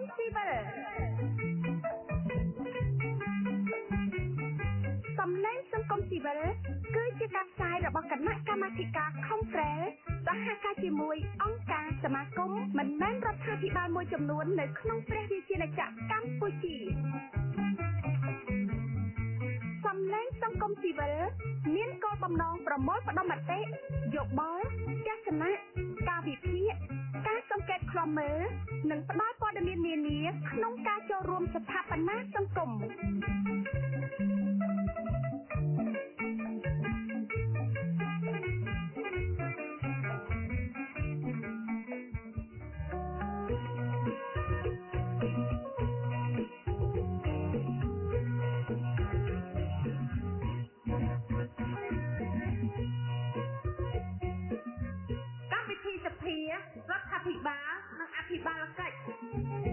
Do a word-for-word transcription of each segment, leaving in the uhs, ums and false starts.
ស៊ីវិលសំឡេងសង្គមស៊ីវិលគឺជាការផ្សាយរបស់គណៈកម្មាធិការ Congress សហការជាមួយអង្គការសមាគមមិនមែនរដ្ឋាភិបាលមួយចំនួននៅក្នុងព្រះរាជាណាចក្រកម្ពុជាសំឡេងសង្គមស៊ីវិលមានគោលបំណងប្រមូលផ្ដុំមតិយោបល់ទស្សនៈការវិភាគការសង្កេតឃ្លាំមើលនិងផ្ដល់ព័ត៌មាននានាក្នុងការចូលរួមស្ថាបនាសង្គមរដ្ឋាភិបាលនិងអភិបាលកិច្ចចាស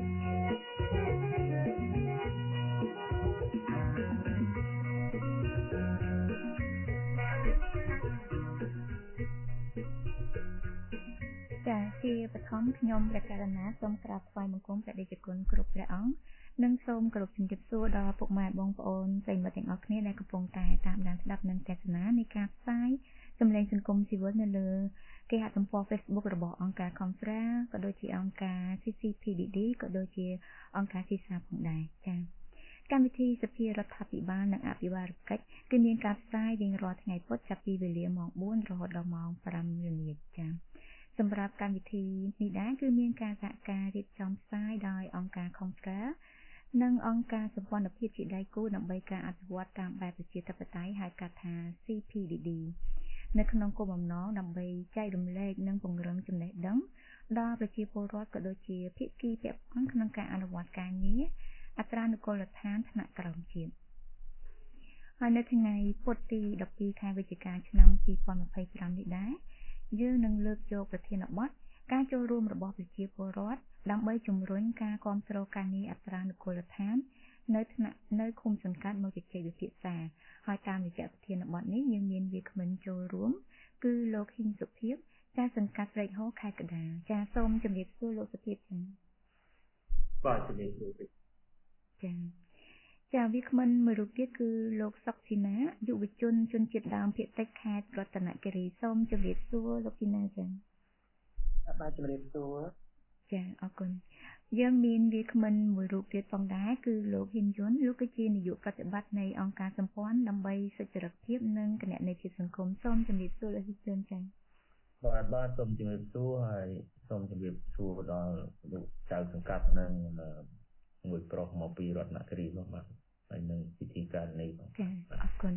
ជាបឋមខ្ញុំព្រះករុណាសូមក្រាបថ្វាយបង្គំព្រះដេចគុណគ្រប់ព្រះអង្គនិងសូមគោរពជំរាបសួរដល់ពុកម៉ែបងប្អូនប្រិយមិត្តទាំងអស់គ្នាដែលកំពុងតែតាមដានស្ដាប់និងទស្សនានៃការផ្សាយសម្លេងសង្គមស៊ីវិលនៅលើគេហទំព័រ Facebook របស់អង្គការ Congress ក៏ដូចជាអង្គការ ស៊ី ស៊ី ភី ឌី ឌី ក៏ដូចជាអង្គការ ស៊ី សា ផងដែរចា៎កម្មវិធីសភារដ្ឋាភិបាលនិងអភិបាលកិច្ចគឺមានការផ្សាយរៀងរាល់ថ្ងៃពុធចាប់ពីវេលាម៉ោងបួនរហូតដល់ម៉ោងប្រាំល្ងាចចា៎សម្រាប់កម្មវិធីនេះដែរគឺមានការសហការរៀបចំផ្សាយដោយអង្គការ Congress និងអង្គការសម្ព័ន្ធភាពជាដៃគូដើម្បីការអភិវឌ្ឍតាមបែបប្រជាធិបតេយ្យហៅកាត់ថា ស៊ី ភី ឌី ឌី នៅក្នុងគោលបំណងដើម្បីចែករំលែកនិងពង្រឹងចំណេះដឹងដល់ប្រជាពលរដ្ឋក៏ដូចជាភាគីពាក់ព័ន្ធក្នុងការអនុវត្តការងារអត្រានុកូលដ្ឋានថ្នាក់ក្រោមជាតិហើយនៅថ្ងៃពុធទីដប់ពីរខែវិច្ឆិកាឆ្នាំពីរពាន់ម្ភៃប្រាំនេះដែរយើងនឹងលើកយកប្រធានបទការចូលរួមរបស់ប្រជាពលរដ្ឋដើម្បីជំរុញការគាំទ្រការងារអត្រានុកូលដ្ឋាននៅថ្នាក់នៅឃុំសង្កាត់មកជជែកវិភាសាហើយតាមរយៈប្រធានបទនេះយើងមានវាគ្មិនចូលរួមគឺលោកហ៊ីងសុភីបការសង្កាត់ព្រែកហូខេត្តកណ្ដាលចាសូមជម្រាបសួរលោកសុភីបចាបាទជម្រាបសួរចាចាវាគ្មិនមួយរូបទៀតគឺលោកសុកស៊ីណាយុវជនជនជាតិដើមភាគតិចខេត្តរតនគិរីសូមជម្រាបសួរលោកស៊ីណាចាបាទជម្រាបសួរចាអរគុណយើងមានវាគ្មិនមួយរូបទៀតផងដែរគឺលោកហ៊ីនយុនលោកគឺជានាយកប្រតិបត្តិនៃអង្គការសម្ព័ន្ធដើម្បីសុចរិតភាពនិងគណនេយ្យភាពសង្គមសូមជម្រាបសួរលោកហ៊ីនយុនចាបាទបាទសូមជម្រាបសួរហើយសូមជម្រាបសួរដល់លោកចៅសង្កាត់និងមួយប្រុសមកពីរតនគិរីនោះបាទហើយនឹងពិធីការនេះបងចាអរគុណ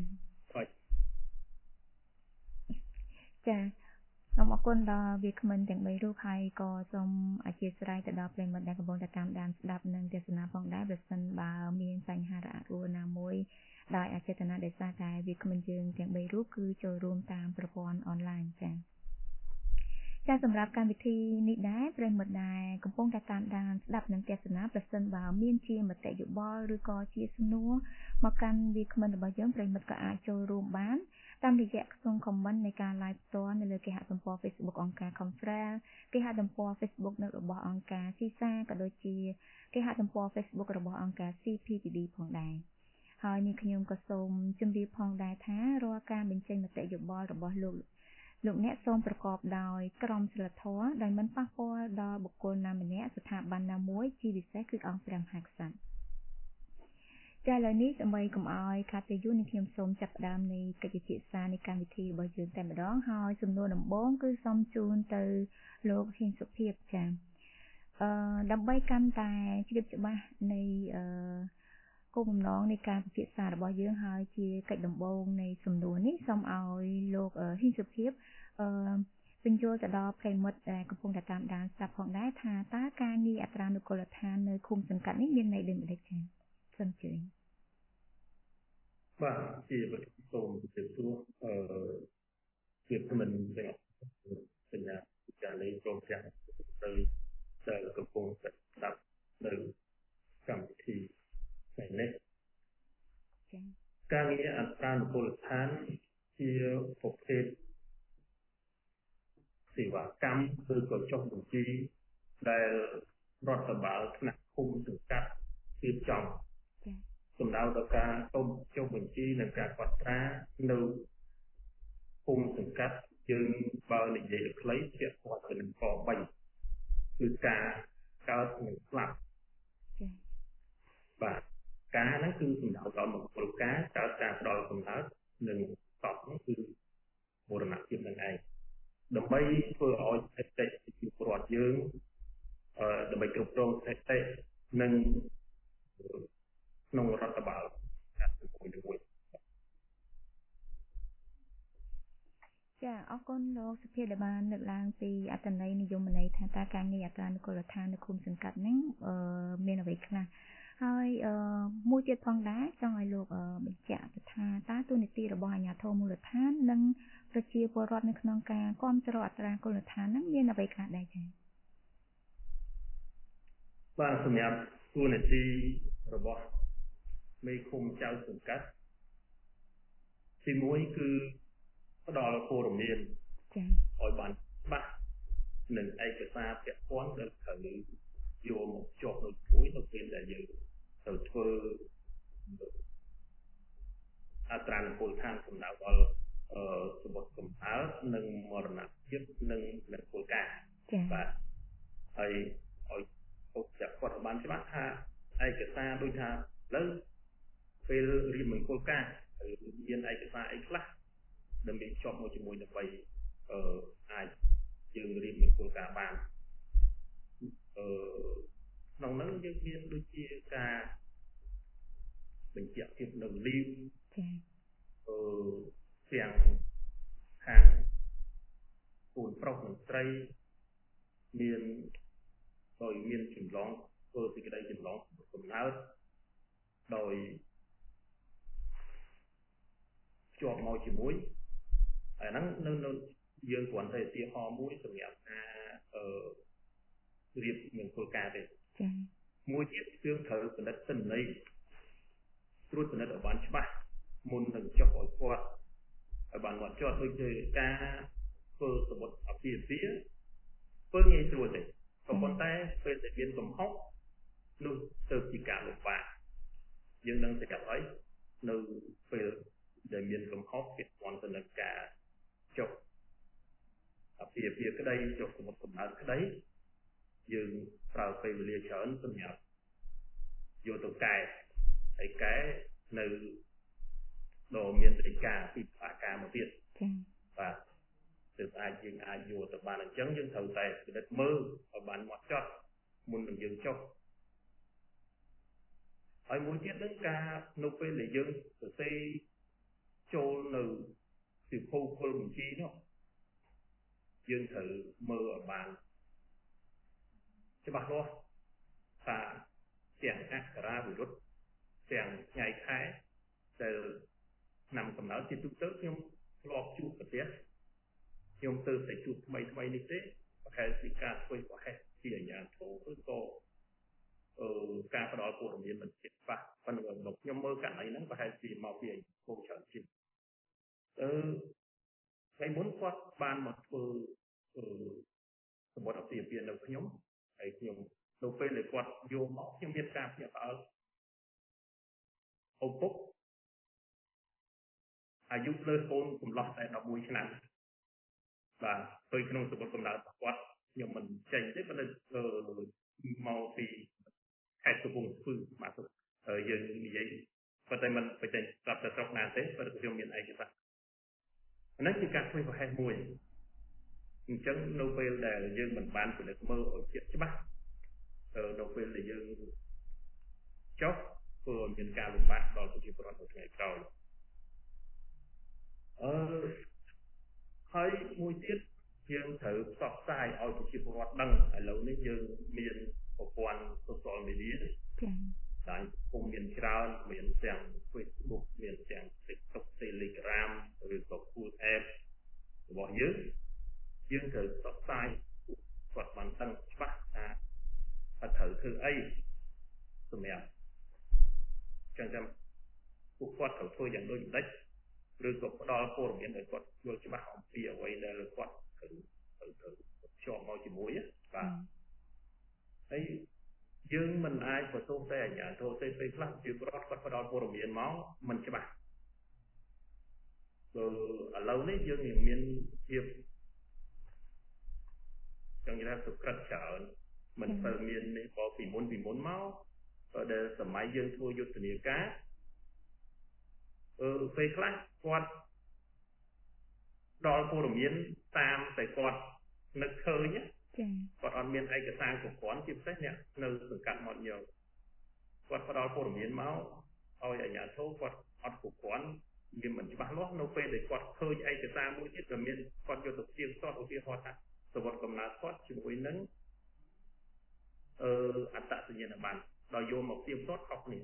ចាសូមអរគុណដល់វាគ្មិនទាំងបីរូបហើយក៏សូមអធិស្ឋានទៅដល់ប្រិយមិត្តដែលកំពុងតែតាមដានស្ដាប់និងទស្សនាផងដែរបើសិនបើមានបញ្ហារអាក់រអួលណាមួយដោយអចេតនាដោយសារតែវាគ្មិនយើងទាំងបីរូបគឺចូលរួមតាមប្រព័ន្ធអនឡាញចា៎ចាសម្រាប់កម្មវិធីនេះដែរប្រិយមិត្តដែលកំពុងតែតាមដានស្ដាប់និងទស្សនាប្រសិនបើមានជាមតិយោបល់ឬក៏ជាសំណួរមកកាន់វាគ្មិនរបស់យើងប្រិយមិត្តក៏អាចចូលរួមបានតាមរយៈក្នុង comment នៃការ live ផ្ទាល់នៅលើគេហទំព័រ Facebook អង្គការ Congress គេហទំព័រ Facebook នៅរបស់អង្គការ ស៊ី សា ក៏ដូចជាគេហទំព័រ Facebook របស់អង្គការ ស៊ី ភី ឌី ឌី ផងដែរហើយនេះខ្ញុំក៏សូមជម្រាបផងដែរថារាល់ការបញ្ចេញមតិយោបល់របស់លោកលោកអ្នកសូមប្រកបដោយក្រមសីលធម៌ដោយមិនប៉ះពាល់ដល់បុគ្គលណាម្នាក់ស្ថាប័នណាមួយជាពិសេសគឺអង្គព្រះមហាក្សត្រចាឥឡូវនេះដើម្បីកុំឲ្យខាតពេលយូរនេះខ្ញុំសូមចាប់ផ្ដើមនៃកិច្ចពិភាក្សានៃកម្មវិធីរបស់យើងតែម្ដងហើយសំណួរដំបូងគឺសូមជូនទៅលោកហ៊ីងសុភីបចាអឺដើម្បីកាន់តែជ្រាបច្បាស់នៃអឺគោលបំណងនៃការពិភាក្សារបស់យើងហើយជាកិច្ចដំបូងនៃសំណួរនេះសូមឲ្យលោកហ៊ីងសុភីបអឺបញ្យល់ទៅដល់ប្រិយមិត្តដែលកំពុងតែតាមដានស្ដាប់ផងដែរថាតើការងារអត្រានុកូលដ្ឋាននៅឃុំសង្កាត់នេះមានន័យដូចម្ដេចចា៎សូមជឿបាទជាបទសូមជម្រាបសួរអឺជាមិនទាំងសញ្ញាការលេងព្រមទាំងទៅដែលកំពុងស្ដាប់នៅកម្មវិធីថ្ងៃនេះចា៎ការងារអត្រានុកូលដ្ឋានជាប្រភេទសេវាកម្មឬក៏ចុះបញ្ជីដែលរដ្ឋបាលថ្នាក់ឃុំសង្កាត់រៀបចំចា៎សំដៅដល់ការសូមចុះបញ្ជីនិងការកត់ត្រានៅឃុំសង្កាត់យើងបើនិយាយឲ្យខ្លីពាក់ព័ន្ធទៅនឹងកបីគឺការកើតនិងស្លាប់ចា៎បាទការហ្នឹងគឺសំដៅដល់មង្គលការកើតការផ្ដល់កំណើតនិងសពហ្នឹងគឺមរណភាពនឹងឯងដើម្បីធ្វើឲ្យអតិថិជនពលរដ្ឋយើងអឺដើម្បីគ្រប់គ្រងអតិថិនិងក្នុងរដ្ឋបាលការមួយមួយចាអរគុណលោកសុភាដែលបានលើកឡើងពីអត្តន័យនិយមន័យថាតើការងារអត្រានុកូលដ្ឋាននៅឃុំសង្កាត់ហ្នឹងអឺមានអ្វីខ្លះហើយអឺមួយទៀតផងដែរចង់ឲ្យលោកបញ្ជាក់ថាតើទូនីតិរបស់អាជ្ញាធរមូលដ្ឋាននិងប្រជាពលរដ្ឋនៅក្នុងការគ្រប់គ្រងអត្រាគុលដ្ឋានហ្នឹងមានអ្វីខ្លះដែរចា៎បាទសម្រាប់ទូនីតិរបស់មេឃុំចៅសង្កាត់ទីមួយគឺផ្ដល់ព័ត៌មានចា៎ឲ្យបានច្បាស់និងឯកសារពាក់ព័ន្ធដែលត្រូវយកមកជាប់នៅជាមួយនៅពេលដែលយើងទៅធ្វើអត្រានុកូលដ្ឋានសម្ដៅដល់អឺសម្បត្តិកំណើតនិងមរណភាពនិងនិងគោលការណ៍បាទហើយឲ្យពុទ្ធចាក់គាត់បានច្បាស់ថាឯកសារដូចថាលើពេលរៀបមង្គលការមានឯកសារអីខ្លះដើម្បីជាប់មកជាមួយដើម្បីអឺអាចយើងរៀបមង្គលការបានអឺក្នុងនោះយើងមានដូចជាការបញ្ជាក់ភាពនៅលីវចា៎អឺទាំងខាងពូនប្រុសនិងស្រីមានដោយមានចម្លងធ្វើសេចក្តីចម្លងកំណើតដោយជាប់មកជាមួយហើយហ្នឹងនៅនៅយើងគ្រាន់តែឧទាហរណ៍មួយសម្រាប់ការអឺរៀបមង្គលការទេចា៎មួយទៀតយើងត្រូវពិនិត្យទិន្នន័យត្រួតពិនិត្យឲ្យបានច្បាស់មុននឹងចុះឲ្យគាត់ឲ្យបានមកចុះដូចជាការធ្វើសមុទ្រអភិភាធ្វើងាយស្រួលទេក៏ប៉ុន្តែពេលដែលមានកំហុសនោះទៅជាការលំបាកយើងនឹងស្គាល់ហើយនៅពេលដែលមានកំហុសពាក់ព័ន្ធទៅនឹងការចុះអភិភាក្តីចុះសមុទ្រកំណើតក្តីយើងប្រើពេលវេលាច្រើនសម្រាប់យកទៅកែហើយកែនៅដល់មានដីកាពីអាការមកទៀតចា៎បាទទើបអាចយើងអាចយកទៅបានអញ្ចឹងយើងត្រូវតែពិនិត្យមើលឲ្យបានហ្មត់ចត់មុននឹងយើងចុះហើយមួយទៀតនឹងការនៅពេលដែលយើងសរសេរចូលនៅពីភូគល់បញ្ជីនោះយើងត្រូវមើលឲ្យបានច្បាស់លាស់ថាទាំងអក្ខរាវិរុទ្ធទាំងថ្ងៃខែដែលឆ្នាំកំណើតជាទូទៅខ្ញុំធ្លាប់ជួបប្រទេសខ្ញុំទៅតែជួបថ្មីថ្មីនេះទេប្រហែលជាការធ្វើប្រហែលជាអាញាធរឬក៏អឺការផ្ដល់ព័ត៌មានមិនជាច្បាស់ប៉ុន្តែបើខ្ញុំមើលករណីហ្នឹងប្រហែលជាមកពីគោលច្រើនជាងអឺថ្ងៃមុនគាត់បានមកធ្វើអឺសម្បត្តិអភិបាលនៅខ្ញុំហើយខ្ញុំនៅពេលដែលគាត់យកមកខ្ញុំមានការភ្ញាក់ផ្អើលឪពុកអាយុលើកូនកំឡោះតែដប់មួយឆ្នាំបាទទៅក្នុងសម្បត្តិកំណើតរបស់គាត់ខ្ញុំមិនចេញទេប៉ុន្តែមកពីខេត្តកំពង់ស្ពឺបាទយើងនិយាយប៉ុន្តែមិនបញ្ចេញប្រាប់ទៅស្រុកណាទេប៉ុន្តែខ្ញុំមានឯកសារហ្នឹងគឺការធ្វើប្រហែលមួយអញ្ចឹងនៅពេលដែលយើងមិនបានពិនិត្យមើលឲ្យជាក់ច្បាស់នៅពេលដែលយើងចុះធ្វើឲ្យមានការលំបាកដល់ប្រជាពលរដ្ឋនៅថ្ងៃក្រោយអឺហើយមួយទៀតយើងត្រូវផ្សព្វផ្សាយឲ្យប្រជាពលរដ្ឋដឹងឥឡូវនេះយើងមានប្រព័ន្ធ social media ចា៎តែពុំមានច្រើនមានទាំង Facebook មានទាំង TikTok Telegram ឬក៏ Cool App របស់យើងយើងត្រូវផ្សព្វផ្សាយគាត់បានដឹងច្បាស់ថាត្រូវធ្វើអីសម្រាប់ចឹងចឹងពួកគាត់ត្រូវធ្វើយ៉ាងដូចម្ដេចឬក៏ផ្ដល់ព័ត៌មានឲ្យគាត់យល់ច្បាស់អំពីអ្វីដែលគាត់ត្រូវត្រូវត្រូវជាប់មកជាមួយបាទហើយញ្ញាធម៌ផ្សេងៗខ្លះជាប្រវត្តិគាត់ផ្ដល់ព័ត៌មានមកមិនច្បាស់ឥឡូវនេះយើងមានភាពចង់និយាយថាសុក្រិតច្រើនមិនសូវមាននេះក៏ពីមុនពីមុនមកក៏ដែលសម័យយើងធ្វើយុទ្ធនាការអឺពេលខ្លះគាត់ដល់ព័ត៌មានតាមតែគាត់នឹកឃើញចា៎គាត់អត់មានឯកសារគ្រប់គ្រាន់ជាពិសេសអ្នកនៅសង្កាត់មាត់ញោមគាត់ផ្ដល់ព័ត៌មានមកឲ្យអាជ្ញាធរគាត់អត់គ្រប់គ្រាន់វាមិនច្បាស់លាស់នៅពេលដែលគាត់ឃើញឯកសារមួយទៀតដែលមានគាត់យកទៅផ្ទៀងផ្ទាត់ឧទាហរណ៍ថាសវត្ថកំណើតគាត់ជាមួយនឹងអឺអត្តសញ្ញាណប័ណ្ណដល់យកមកផ្ទៀងផ្ទាត់ខុសគ្នា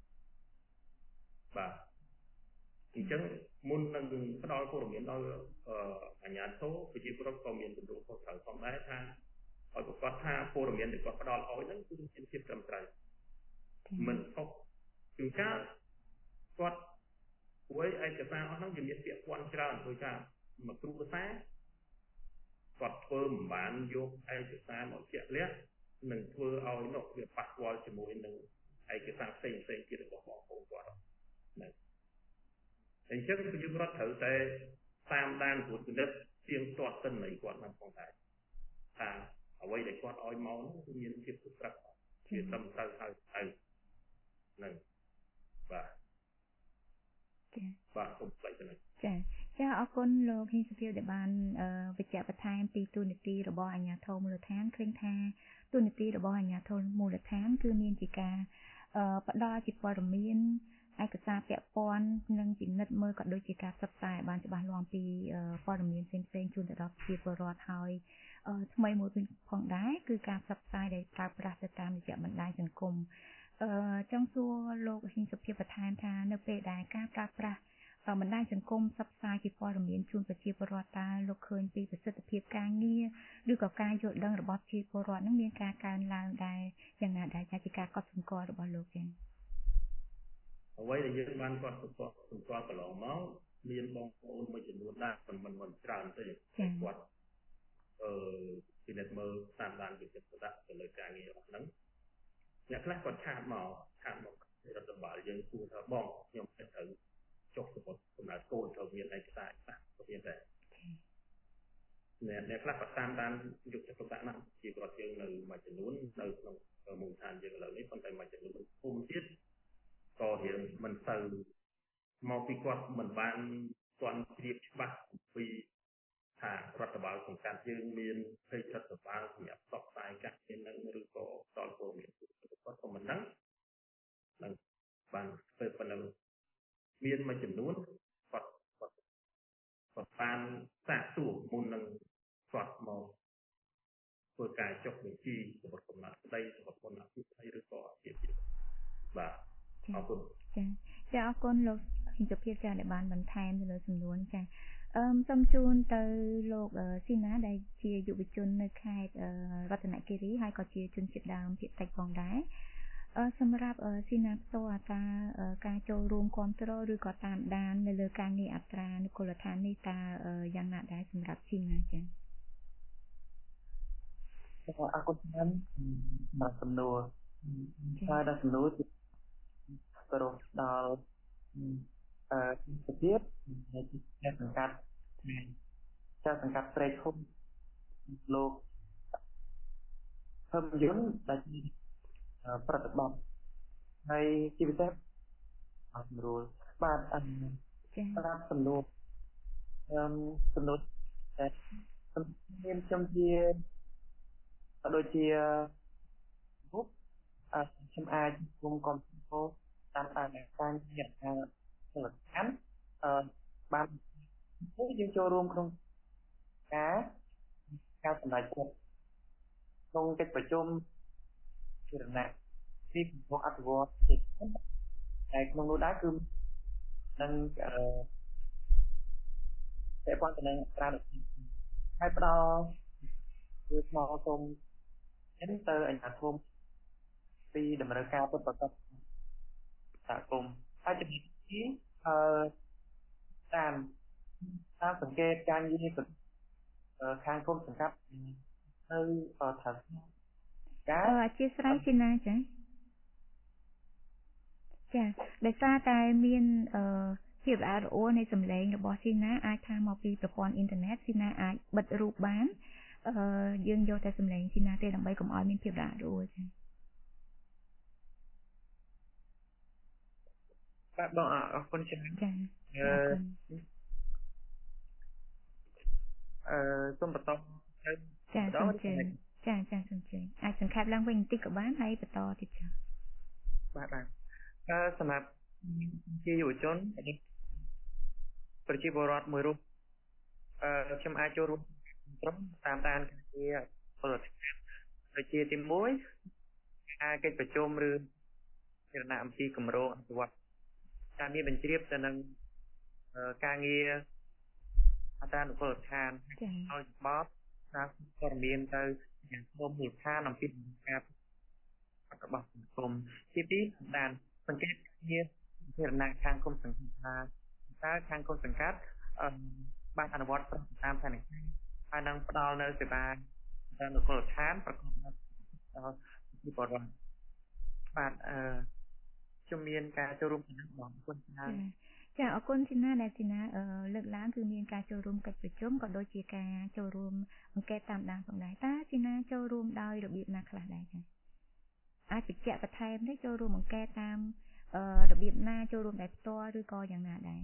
បាទអញ្ចឹងមុននឹងផ្ដល់ព័ត៌មានដល់អាជ្ញាធរប្រជាពលរដ្ឋក៏មានទំនួលខុសត្រូវផងដែរថាឲ្យប្រកាសថាព័ត៌មានដែលគាត់ផ្ដល់ឲ្យហ្នឹងគឺមានភាពត្រឹមត្រូវមិនខុសជួនកាលគាត់ព្រោះឯកសារអស់ហ្នឹងវាមានពាក្យពាន់ច្រើនដូចថាមកគ្រូភាសាគាត់ធ្វើមិនបានយកឯកសារមកជាក់លាក់នឹងធ្វើឲ្យនោះវាប៉ះពាល់ជាមួយនឹងឯកសារផ្សេងផ្សេងទៀតរបស់បងប្អូនគាត់ហ្នឹងអញ្ចឹងប្រជាពលរដ្ឋត្រូវតែតាមដានព្រោះគណិតទៀងទាត់សិននៃគាត់ហ្នឹងផងដែរថាអ្វីដែលគាត់ឲ្យមកនោះគឺមានភាពសុក្រិតជាត្រឹមត្រូវហើយហើយហ្នឹងបាទបាទសូមផ្លេចទៅចាចាអរគុណលោកហ៊ីសុភាដែលបានវិជ្ជាបន្ថែមពីទូនីតិរបស់អាជ្ញាធរមូលដ្ឋានឃើញថាទូនីតិរបស់អាជ្ញាធរមូលដ្ឋានគឺមានជាការផ្ដល់ជាព័ត៌មានឯកសារពាក់ព័ន្ធនិងពិនិត្យមើលក៏ដូចជាការផ្សព្វផ្សាយបានច្បាស់លាស់ពីព័ត៌មានផ្សេងៗជូនទៅដល់ប្រជាពលរដ្ឋហើយថ្មីមួយផងដែរគឺការផ្សព្វផ្សាយដែលប្រើប្រាស់ទៅតាមរយៈបណ្ដាញសង្គមអឺចង់សួរលោកហ៊ីសុភាបន្ថែមថានៅពេលដែលការប្រើប្រាស់បណ្ដាញសង្គមផ្សព្វផ្សាយជាព័ត៌មានជូនប្រជាពលរដ្ឋតើលោកឃើញពីប្រសិទ្ធភាពការងារឬក៏ការយល់ដឹងរបស់ប្រជាពលរដ្ឋនឹងមានការកើនឡើងដែរយ៉ាងណាដែរជាការកត់សម្គាល់របស់លោកចឹងអ្វីដែលយើងបានគាត់សម្គាល់សម្គាល់កន្លងមកមានបងប្អូនមួយចំនួនដែរមិនមិនមិនច្រើនទេគាត់អឺពិនិត្យមើលតាមដានវិទ្យាសាស្ត្រទៅលើការងាររបស់ហ្នឹងអ្នកខ្លះគាត់ឆាតមកឆាតមករដ្ឋបាលយើងគួរថាបងខ្ញុំត្រូវចុះសមុទ្រកំណើតកូនត្រូវមានឯកសារខ្លះក៏មានដែរអ្នកអ្នកខ្លះក៏តាមដានយុទ្ធសាស្ត្រណាស់ជាប្រវត្តិយើងនៅមួយចំនួននៅក្នុងមូលដ្ឋានយើងឥឡូវនេះប៉ុន្តែមួយចំនួនភូមិទៀតក៏រៀងមិនទៅមកពីគាត់មិនបានទាន់ជ្រាបច្បាស់ពីថារដ្ឋបាលសង្កាត់យើងមានភ័យរដ្ឋបាលសម្រាប់ផ្សព្វផ្សាយការងារនឹងឬក៏តលពលមានគាត់ក៏មិនដឹងនឹងបានធ្វើប៉ុណ្ណឹងមានមួយចំនួនគាត់គាត់គាត់បានសាកសួរមុននឹងគាត់មកធ្វើការចុះបញ្ជីសម្បត្តិកំណត់ស្ដីសម្បត្តិកំណត់ស្ដីឬក៏ជាទៀតបាទអរគុណចាចាអរគុណលោកហ៊ីសុភាចាដែលបានបន្ថែមទៅលើសំណួរចាអឺសូមជូនទៅលោកស៊ីណាដែលជាយុវជននៅខេត្តរតនគិរីហើយក៏ជាជនជាតិដើមភាគតិចផងដែរអឺសម្រាប់ស៊ីណាផ្ទាល់ថាការចូលរួមគ្រប់គ្រងឬក៏តាមដាននៅលើការងារអត្រានុកូលដ្ឋាននេះតើយ៉ាងណាដែរសម្រាប់ស៊ីណាចាអរគុណច្រើនមកសំណួរហើយដល់សំណួរប្រោសដល់អឺសុភាពនៃជាសង្កាត់ចាសង្កាត់ព្រែកហុំលោកភឹមយុនដែលជាប្រតិបត្តិហើយជាពិសេសអត់ស្រួលបាទអឺប្រាប់សំណួរអឺសំណួរតែមានខ្ញុំជាដូចជាមុខអឺខ្ញុំអាចគុំកុំព្យូទ័រតាមតាមការងារការសិលកម្មអឺបានយើងចូលរួមក្នុងការការសម្ដែងចិត្តក្នុងកិច្ចប្រជុំជារណៈទីកំពុងអភិវឌ្ឍជាតែក្នុងនោះដែរគឺនឹងអឺតែប៉ុន្តែនឹងត្រានុហើយផ្ដល់គឺស្មោះសូមនេះទៅអាជ្ញាធរពីតម្រូវការពិតប្រាកដសហគមន៍ហើយចំណុចទីអឺតាមតាមសង្កេតការងារខាងគុំសង្កាត់នៅថាការអធិស្ឋានជាណាចាចាដោយសារតែមានអឺភាពល្អល្អនៃសម្លេងរបស់ស៊ីណាអាចថាមកពីប្រព័ន្ធអ៊ីនធឺណិតស៊ីណាអាចបិទរូបបានអឺយើងយកតែសម្លេងស៊ីណាទេដើម្បីកុំឲ្យមានភាពល្អល្អចាបាទបងអរគុណច្រើនចាអរគុណអឺសូមបន្តទៅចាសូមជើញចាចាសូមជើញអាចសង្ខេបឡើងវិញបន្តិចក៏បានហើយបន្តទៀតចាបាទបាទអឺសម្រាប់ជាយុវជនប្រជាពលរដ្ឋមួយរូបអឺខ្ញុំអាចចូលរួមក្រុមតាមដានការងារពលរដ្ឋប្រជាទីមួយការកិច្ចប្រជុំឬចរណៈអំពីគម្រោងអភិវឌ្ឍការងារបញ្ជ្រាបទៅនឹងការងារអតានុពលដ្ឋានឲ្យបបតាមព័ត៌មានទៅយ៉ាងធំមូលដ្ឋានអំពីការរបស់សង្គមទីពីរបានសង្កេតជាចរណៈខាងគុំសង្កាត់ថាតើខាងគុំសង្កាត់បានអនុវត្តតាមផែនការហើយនឹងផ្ដល់នៅសេវាដល់នគរឋានប្រកបដោយដល់ទីបរិបទបាទអឺខ្ញុំមានការចូលរួមក្នុងបងប្អូនច្រើនចាអរគុណទីណាដែលទីណាលើកឡើងគឺមានការចូលរួមកិច្ចប្រជុំក៏ដូចជាការចូលរួមអង្កេតតាមដានផងដែរតើទីណាចូលរួមដោយរបៀបណាខ្លះដែរចាអាចបញ្ជាក់បន្ថែមទេចូលរួមអង្កេតតាមរបៀបណាចូលរួមតែផ្ទាល់ឬក៏យ៉ាងណាដែរ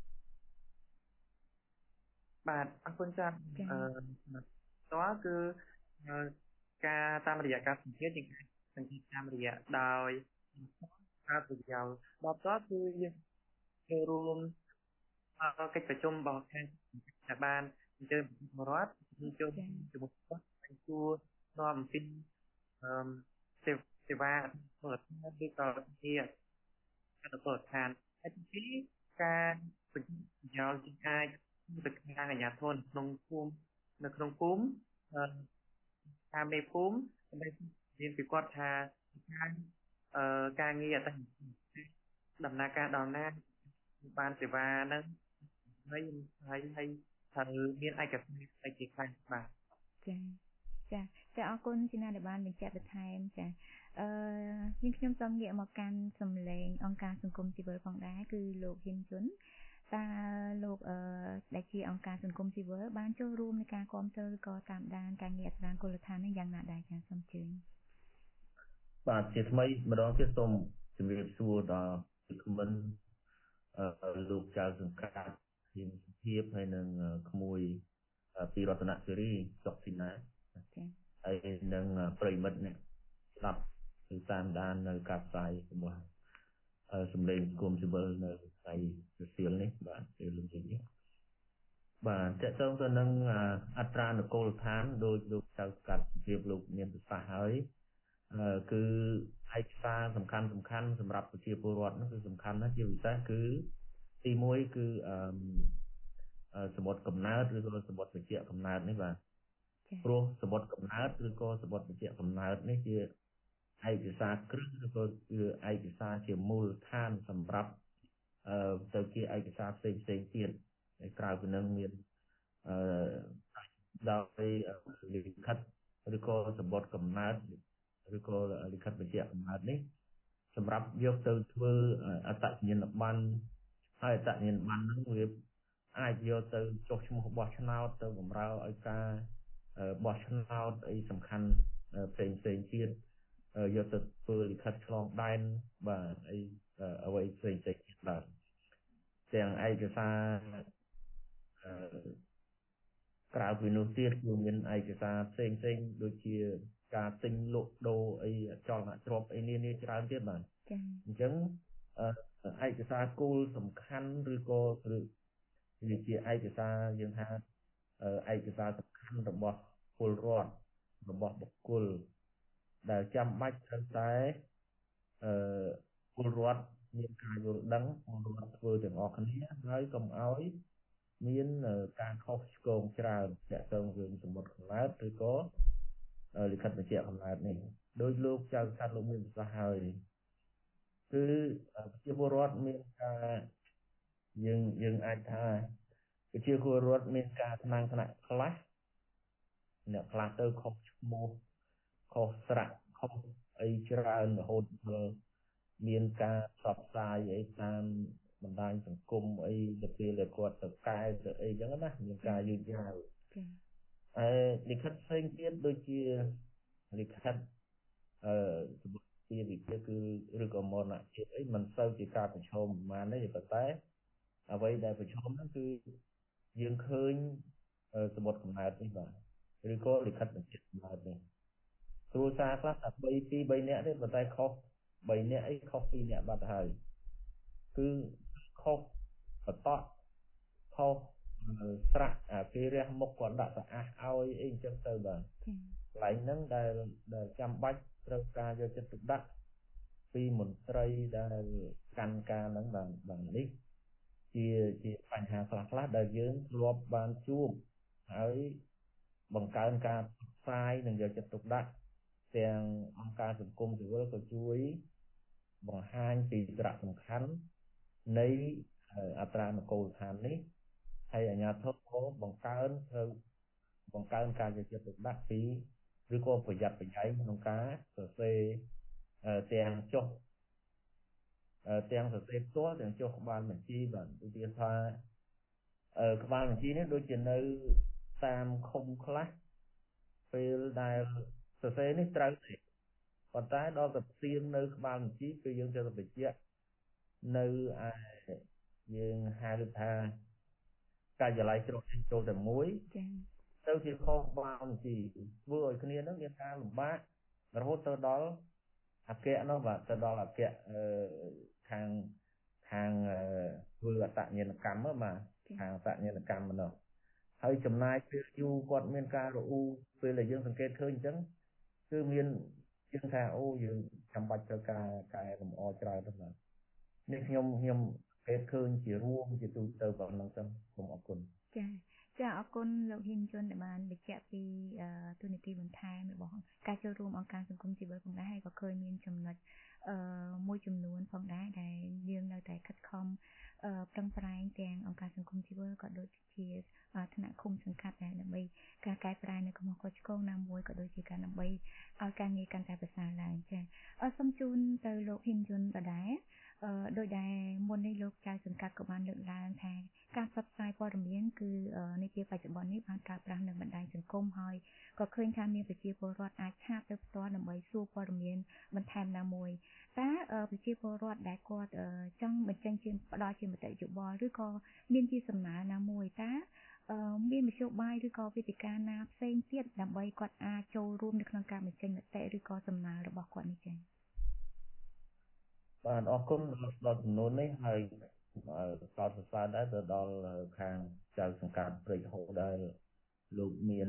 បាទអរគុណច្រើនអឺផ្ទាល់គឺការតាមរយៈការសង្កេតយើងសង្កេតតាមរយៈដោយការប្រយោលដល់ផ្ទាល់គឺយើងចូលរួមកិច្ចប្រជុំរបស់ខាងតែបានអញ្ជើញបរិវត្តយើងចូលជាមួយគាត់ហើយគួរនាំអំពីអឺសេវាពលរដ្ឋឬក៏ជាអនុពលដ្ឋានហើយទីពីរការប្រយោលជាអាចទៅខាងអាជ្ញាធរក្នុងភូមិនៅក្នុងភូមិតាមមេភូមិដើម្បីមានពីគាត់ថាខាងអឺការងារអត្តដំណើរការដល់ណាបានសេវាហ្នឹងហើយហើយហើយត្រូវមានឯកសារស្អីជាខ្លះបាទចាចាចាអរគុណជាណាដែលបានបញ្ជាក់បន្ថែមចាអឺយើងខ្ញុំសូមងាកមកកាន់សម្លេងអង្គការសង្គមស៊ីវិលផងដែរគឺលោកហ៊ិនជុនតើលោកអឺដែលជាអង្គការសង្គមស៊ីវិលបានចូលរួមในការគាំទ្រឬក៏តាមដានការងារអត្រានុកូលដ្ឋាននេះយ៉ាងណាដែរចាសូមជឿបាទជាថ្មីម្ដងទៀតសូមជម្រាបសួរដល់លោកមិនអឺលោកចៅសង្កាត់ហ៊ានសុភាពហើយនឹងក្មួយពីរតនគិរីសុកស៊ីណាចាហើយនឹងប្រិមិត្តអ្នកស្ដាប់ឬតាមដាននៅការផ្សាយរបស់សម្លេងគុំស៊ីវិលនៅថ្ងៃរសៀលនេះបាទពេលល្ងាចនេះបាទតើតើទៅនឹងអត្រានុកូលដ្ឋានដោយលោកចៅសង្កាត់សុភាពលោកមានប្រសាសន៍ហើយគឺឯកសារសំខាន់សំខាន់សម្រាប់ប្រជាពលរដ្ឋនោះគឺសំខាន់ណាស់ជាពិសេសគឺទីមួយគឺអឺសមុទ្រកំណើតឬក៏សមុទ្របញ្ជាក់កំណើតនេះបាទព្រោះសមុទ្រកំណើតឬក៏សមុទ្របញ្ជាក់កំណើតនេះជាឯកសារគ្រឹះឬក៏ជាឯកសារជាមូលដ្ឋានសម្រាប់អឺទៅជាឯកសារផ្សេងផ្សេងទៀតហើយក្រៅពីនឹងមានអឺដោយលិខិតឬក៏សម្បត្តិកំណើតឬក៏លិខិតបញ្ជាក់កំណើតនេះសម្រាប់យកទៅធ្វើអត្តសញ្ញាណប័ណ្ណហើយអត្តសញ្ញាណប័ណ្ណហ្នឹងវាអាចយកទៅចុះឈ្មោះបោះឆ្នោតទៅបម្រើឲ្យការបោះឆ្នោតអីសំខាន់ផ្សេងផ្សេងទៀតយកទៅធ្វើលិខិតឆ្លងដែនបាទអីអ្វីផ្សេងផ្សេងទៀតបាទទាំងឯកសារអឺក្រៅពីនោះទៀតគឺមានឯកសារផ្សេងផ្សេងដូចជាការទិញលក់ដូរអីចលនាទ្រព្យអីនានាច្រើនទៀតបាទចា៎អញ្ចឹងឯកសារគោលសំខាន់ឬក៏ឬវាជាឯកសារយើងថាឯកសារសំខាន់របស់ពលរដ្ឋរបស់បុគ្គលដែលចាំបាច់ត្រូវតែអឺពលរដ្ឋមានការយល់ដឹងពលរដ្ឋធ្វើទាំងអស់គ្នាហើយកុំឲ្យមានការខុសឆ្គងច្រើនទាក់ទងរឿងសមុទ្រកំណើតឬក៏លិខិតបញ្ជាក់កំណើតនេះដោយលោកចៅសង្កាត់លោកមានប្រសាសន៍ហើយគឺប្រជាពលរដ្ឋមានការយើងយើងអាចថាប្រជាពលរដ្ឋមានការស្នើថ្នាក់ខ្លះអ្នកខ្លះទៅខុសឈ្មោះខុសស្រៈខុសអីច្រើនរហូតដល់មានការផ្សព្វផ្សាយអីតាមបណ្ដាញសង្គមអីទៅពេលដែលគាត់ទៅកែទៅអីចឹងណាមានការយឺតយ៉ាវហើយលិខិតផ្សេងទៀតដូចជាលិខិតអឺសម្បត្តិជាវិទ្យាគឺឬក៏មរណជាតិអីមិនសូវជាការប្រឈមប្រហែលទេប៉ុន្តែអ្វីដែលប្រឈមហ្នឹងគឺយើងឃើញសម្បត្តិកំណើតនេះបាទឬក៏លិខិតបញ្ជាក់កំណើតនេះគ្រួសារខ្លះតែបីពីរបីនាក់ទេប៉ុន្តែខុសបីនាក់អីខុសពីរនាក់បាត់ទៅហើយគឺខុសបតក់ខុសស្រាក់អាគេរះមុខគាត់ដាក់ស្អាសឲ្យអីអញ្ចឹងទៅបាទកន្លែងហ្នឹងដែលដែលចាំបាច់ត្រូវការយកចិត្តទុកដាក់ពីមន្ត្រីដែលកាន់ការហ្នឹងបាទបាទនេះជាជាបញ្ហាខ្លះខ្លះដែលយើងធ្លាប់បានជួបហើយបង្កើនការផ្សាយនិងយកចិត្តទុកដាក់ទាំងអង្គការសង្គមស៊ីវិលក៏ជួយបង្ហាញពីសារៈសំខាន់នៃអត្រានុកូលដ្ឋាននេះហើយអាជ្ញាធរក៏បង្កើនត្រូវបង្កើនការយកចិត្តទុកដាក់ពីឬក៏ប្រយ័ត្នប្រយែងក្នុងការសរសេរទាំងចុះទាំងសរសេរផ្ទាល់ទាំងចុះក្បាលបញ្ជីបាទឧទាហរណ៍ថាក្បាលបញ្ជីនេះដូចជានៅតាមឃុំខ្លះពេលដែលសរសេរនេះត្រូវទេប៉ុន្តែដល់ទៅផ្ទៀងនៅក្បាលបញ្ជីគឺយើងត្រូវបញ្ជាក់នៅឯយើងហៅថាការិយាល័យជ្រោះចេញចូលតែមួយទៅជាខុសក្បាលបញ្ជីធ្វើឲ្យគ្នានឹងមានការលំបាករហូតទៅដល់អគ្គនោះបាទទៅដល់អគ្គខាងខាងធ្វើអតញ្ញកម្មបាទខាងអតញ្ញកម្មនោះហើយចំណាយពេលយូរគាត់មានការរអ៊ូពេលដែលយើងសង្កេតឃើញអញ្ចឹងគឺមានជាងថាអូយើងចាំបាច់ត្រូវការកែលម្អច្រើនទៅបាទនេះខ្ញុំខ្ញុំសង្កេតឃើញជារួមជាទូទៅប៉ុណ្ណឹងទៅសូមអរគុណចាចាអរគុណលោកហ៊ីនជុនដែលបានបញ្ជាក់ពីទូនីតិបន្ថែមរបស់ការចូលរួមអង្គការសង្គមស៊ីវិលផងដែរហើយក៏ឃើញមានចំណុចអឺមួយចំនួនផងដែរដែលយើងនៅតែខិតខំប្រឹងប្រែងទាំងអង្គការសង្គមស៊ីវិលក៏ដូចជាថ្នាក់ឃុំសង្កាត់ដែរដើម្បីការកែប្រែនៅកំហុសខុសឆ្គងណាមួយក៏ដូចជាការដើម្បីឲ្យការងារកាន់តែប្រសើរឡើងចាអរសូមជូនទៅលោកហ៊ីនជុនដដែលអឺដោយដែលមុននេះលោកចៅសង្កាត់ក៏បានលើកឡើងថាការផ្សព្វផ្សាយព័ត៌មានគឺនៅពេលបច្ចុប្បន្ននេះបានប្រើប្រាស់នៅបណ្ដាញសង្គមហើយក៏ឃើញថាមានប្រជាពលរដ្ឋអាចឆាតទៅផ្ទាល់ដើម្បីសួរព័ត៌មានបន្ថែមណាមួយតើប្រជាពលរដ្ឋដែលគាត់ចង់បញ្ចេញជាផ្ដល់ជាមតិយោបល់ឬក៏មានជាសំណើណាមួយតើមានមធ្យោបាយឬក៏វេទិកាណាផ្សេងទៀតដើម្បីគាត់អាចចូលរួមនៅក្នុងការបញ្ចេញមតិឬក៏សំណើរបស់គាត់នេះចា៎បាទអរគុណដល់ចំនួននេះហើយកោតសរសើរដែរទៅដល់ខាងចៅសង្កាត់ព្រៃហូដែលលោកមាន